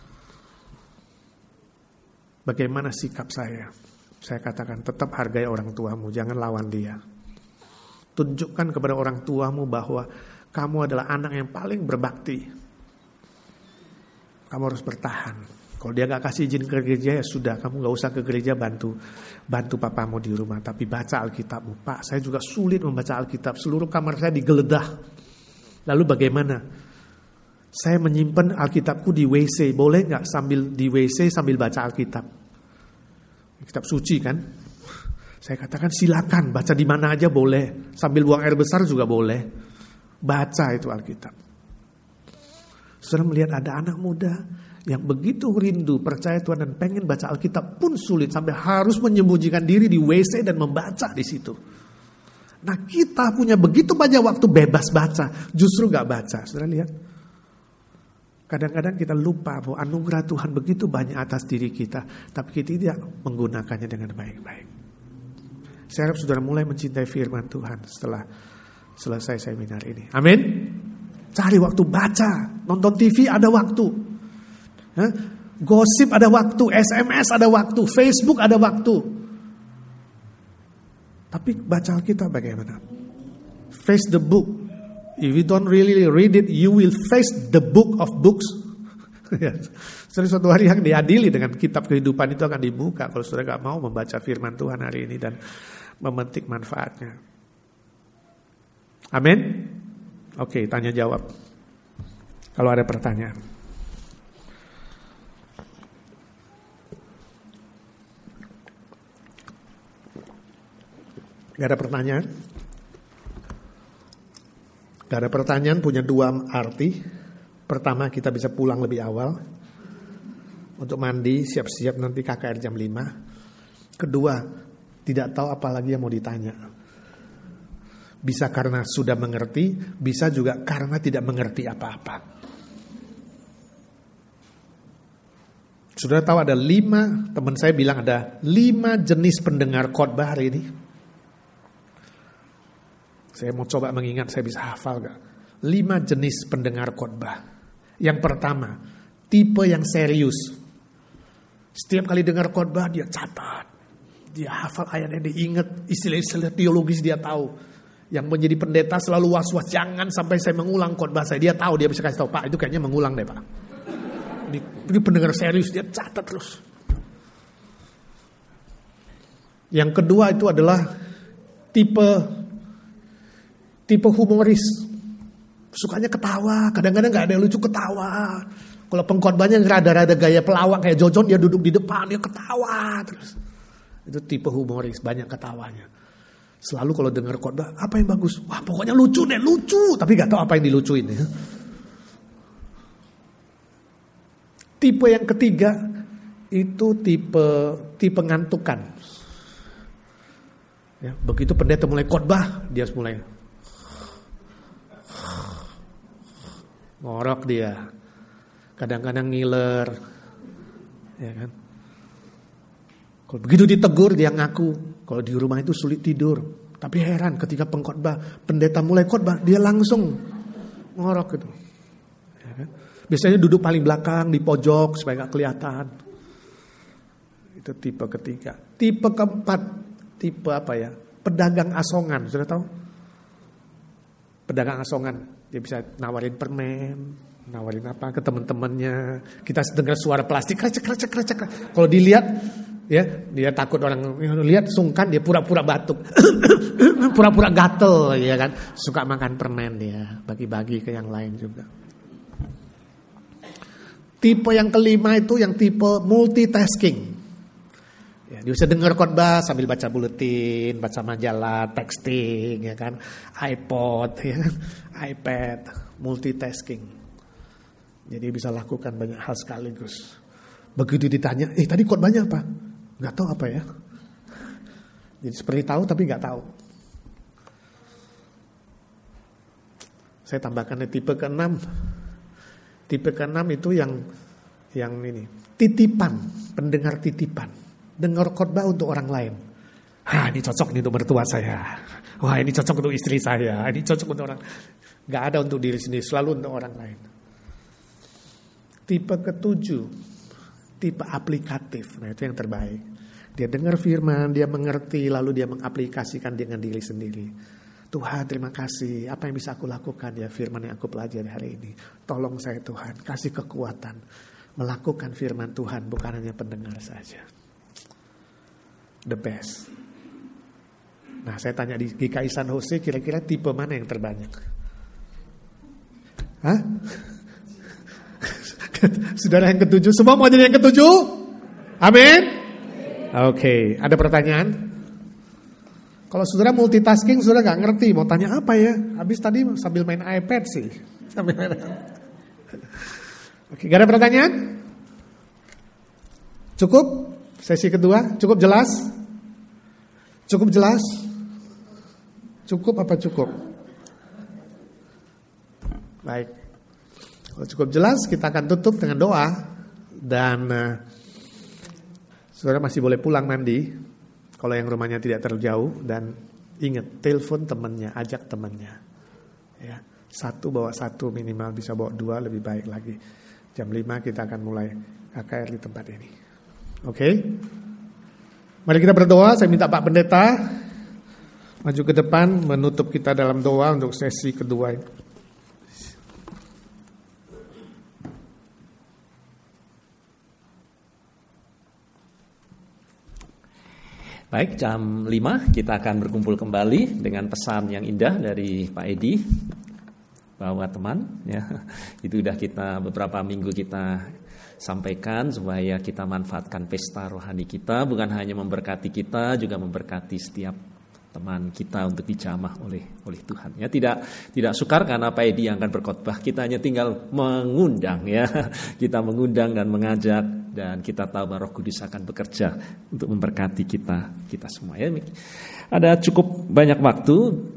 Bagaimana sikap saya? Saya katakan, tetap hargai orang tuamu. Jangan lawan dia. Tunjukkan kepada orang tuamu bahwa kamu adalah anak yang paling berbakti. Kamu harus bertahan. Kalau dia gak kasih izin ke gereja, ya sudah, kamu gak usah ke gereja, bantu bantu papamu di rumah. Tapi baca Alkitabmu. Pak, saya juga sulit membaca Alkitab. Seluruh kamar saya digeledah. Lalu bagaimana? Saya menyimpan Alkitabku di W C. Boleh gak sambil di W C sambil baca Alkitab? Kitab suci kan? Saya katakan silakan, baca di mana aja boleh. Sambil buang air besar juga boleh. Baca itu Alkitab. Saudara melihat ada anak muda yang begitu rindu percaya Tuhan dan pengen baca Alkitab pun sulit sampai harus menyembunyikan diri di W C dan membaca di situ. Nah, kita punya begitu banyak waktu bebas baca, justru gak baca. Saudara lihat. Kadang-kadang kita lupa bahwa anugerah Tuhan begitu banyak atas diri kita, tapi kita tidak menggunakannya dengan baik-baik. Saya harap saudara mulai mencintai firman Tuhan setelah selesai seminar ini. Amin. Cari waktu baca, nonton T V ada waktu, Hah? Gosip ada waktu, S M S ada waktu, Facebook ada waktu. Tapi baca Alkitab bagaimana? Face the book. If you don't really read it, you will face the book of books. Jadi suatu hari yang diadili dengan kitab kehidupan itu akan dibuka. Kalau saudara gak mau membaca firman Tuhan hari ini dan memetik manfaatnya. Amin. Oke, tanya jawab. Kalau ada pertanyaan. Gak ada pertanyaan? Gak ada pertanyaan, punya dua arti. Pertama, kita bisa pulang lebih awal untuk mandi, siap-siap nanti K K R jam lima. Kedua, tidak tahu apa lagi yang mau ditanya. Bisa karena sudah mengerti, bisa juga karena tidak mengerti apa-apa. Sudah tahu ada lima, teman saya bilang ada lima jenis pendengar khotbah hari ini. Saya mau coba mengingat, saya bisa hafal gak? Lima jenis pendengar khotbah. Yang pertama, tipe yang serius. Setiap kali dengar khotbah dia catat, dia hafal ayatnya, dia ingat istilah-istilah teologis dia tahu. Yang menjadi pendeta selalu was-was, jangan sampai saya mengulang khotbah saya. Dia tahu, dia bisa kasih tahu, Pak itu kayaknya mengulang deh Pak. Ini, ini pendengar serius, dia catat terus. Yang kedua itu adalah tipe tipe humoris. Sukanya ketawa, kadang-kadang gak ada yang lucu ketawa. Kalau pengkhotbahnya rada-rada gaya pelawak kayak Jojon, dia duduk di depan, dia ketawa terus. Itu tipe humoris, banyak ketawanya. Selalu kalau dengar khotbah, apa yang bagus? Wah pokoknya lucu deh, lucu. Tapi gak tahu apa yang dilucuin. Ya. Tipe yang ketiga, itu tipe tipe ngantukan. Ya, begitu pendeta mulai khotbah, dia mulai ngorok dia. Kadang-kadang ngiler. Ya kan? Kalau begitu ditegur dia ngaku. Kalau di rumah itu sulit tidur. Tapi heran ketika pengkhotbah, pendeta mulai khotbah, dia langsung ngorok gitu. Ya kan? Biasanya duduk paling belakang di pojok supaya gak kelihatan. Itu tipe ketiga. Tipe keempat, tipe apa ya? Pedagang asongan, sudah tahu? Pedagang asongan, dia bisa nawarin permen, nawarin apa ke teman-temannya. Kita dengar suara plastik, krecek, krecek, krecek. Kalau dilihat, ya dia takut orang lihat sungkan, dia pura-pura batuk, pura-pura gatel, ya kan? Suka makan permen dia, bagi-bagi ke yang lain juga. Tipe yang kelima itu yang tipe multitasking. Ya, dia bisa dengar khotbah sambil baca buletin, baca majalah, texting, ya kan, iPod, ya kan? iPad, multitasking. Jadi bisa lakukan banyak hal sekaligus. Begitu ditanya, eh tadi khotbahnya apa? Gak tahu apa ya. Jadi seperti tahu tapi gak tahu. Saya tambahkan tipe keenam. Tipe keenam itu yang yang ini, titipan, pendengar titipan. Dengar khotbah untuk orang lain. Ah, ini cocok nih untuk mertua saya. Wah, ini cocok untuk istri saya. Ini cocok untuk orang. Gak ada untuk diri sendiri, selalu untuk orang lain. Tipe ketujuh, tipe aplikatif. Nah, itu yang terbaik. Dia dengar firman, dia mengerti, lalu dia mengaplikasikan dengan diri sendiri. Tuhan, terima kasih. Apa yang bisa aku lakukan ya firman yang aku pelajari hari ini. Tolong saya Tuhan, kasih kekuatan melakukan firman Tuhan, bukan hanya pendengar saja. The best. Nah, saya tanya di G K I San Jose, kira-kira tipe mana yang terbanyak? Hah? Saudara yang ketujuh, semua mau jadi yang ketujuh? Amin? Oke, okay. Ada pertanyaan? Kalau saudara multitasking, saudara gak ngerti mau tanya apa ya? Habis tadi sambil main iPad sih. Sambil main Oke, okay, gak ada pertanyaan? Cukup? Sesi kedua, cukup jelas? Cukup jelas? Cukup apa cukup? Baik. Kalau cukup jelas, kita akan tutup dengan doa. Dan uh, saudara masih boleh pulang mandi kalau yang rumahnya tidak terlalu jauh. Dan ingat, telepon temannya, ajak temannya. Ya, satu bawa satu, minimal bisa bawa dua, lebih baik lagi. Jam lima kita akan mulai K K R di tempat ini. Oke, okay? Mari kita berdoa. Saya minta Pak Pendeta maju ke depan menutup kita dalam doa untuk sesi kedua ini. Baik, jam lima kita akan berkumpul kembali dengan pesan yang indah dari Pak Edi bahwa teman, ya, itu sudah kita beberapa minggu kita sampaikan supaya kita manfaatkan pesta rohani kita, bukan hanya memberkati kita, juga memberkati setiap teman kita untuk dijamah oleh oleh Tuhan. Ya, tidak tidak sukar karena Pak Edi yang akan berkhotbah, kita hanya tinggal mengundang, ya, kita mengundang dan mengajak, dan kita tahu bahwa Roh Kudus akan bekerja untuk memberkati kita kita semua. Ya, ada cukup banyak waktu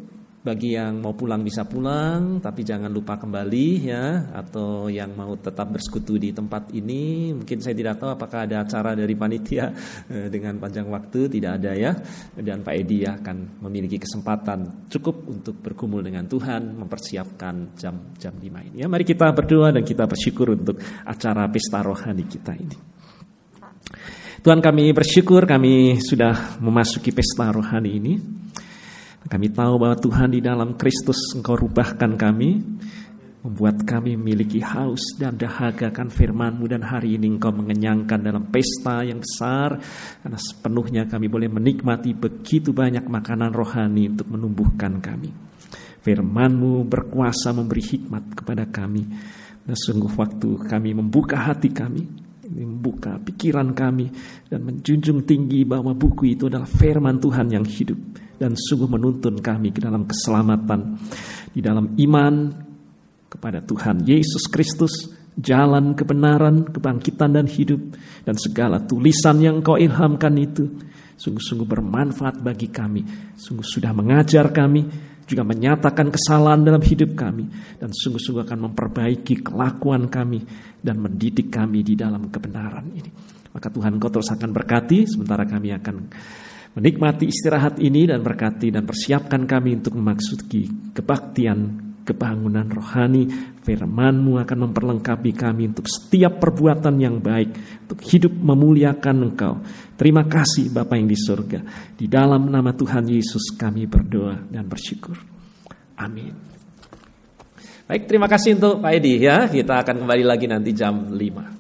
Bagi yang mau pulang bisa pulang, tapi jangan lupa kembali ya. Atau yang mau tetap bersekutu di tempat ini, mungkin saya tidak tahu apakah ada acara dari panitia dengan panjang waktu, tidak ada ya. Dan Pak Edi akan memiliki kesempatan cukup untuk bergumul dengan Tuhan, mempersiapkan jam jam lima ini. Ya, mari kita berdoa dan kita bersyukur untuk acara pesta rohani kita ini. Tuhan, kami bersyukur kami sudah memasuki pesta rohani ini. Kami tahu bahwa Tuhan di dalam Kristus Engkau rubahkan kami, membuat kami memiliki haus dan dahaga akan firman-Mu, dan hari ini Engkau mengenyangkan dalam pesta yang besar, karena sepenuhnya kami boleh menikmati begitu banyak makanan rohani untuk menumbuhkan kami. Firman-Mu berkuasa memberi hikmat kepada kami, dan sungguh waktu kami membuka hati kami, membuka pikiran kami, dan menjunjung tinggi bahwa buku itu adalah firman Tuhan yang hidup, dan sungguh menuntun kami ke dalam keselamatan, di dalam iman kepada Tuhan Yesus Kristus, jalan kebenaran, kebangkitan dan hidup, dan segala tulisan yang Kau ilhamkan itu sungguh-sungguh bermanfaat bagi kami, sungguh sudah mengajar kami, juga menyatakan kesalahan dalam hidup kami, dan sungguh-sungguh akan memperbaiki kelakuan kami dan mendidik kami di dalam kebenaran ini. Maka Tuhan Kau terus akan berkati, sementara kami akan menikmati istirahat ini, dan berkati dan persiapkan kami untuk memasuki kebaktian, kebangunan rohani. Firman-Mu akan memperlengkapi kami untuk setiap perbuatan yang baik, untuk hidup memuliakan Engkau. Terima kasih Bapa yang di surga. Di dalam nama Tuhan Yesus kami berdoa dan bersyukur. Amin. Baik, terima kasih untuk Pak Edi ya. Kita akan kembali lagi nanti jam lima.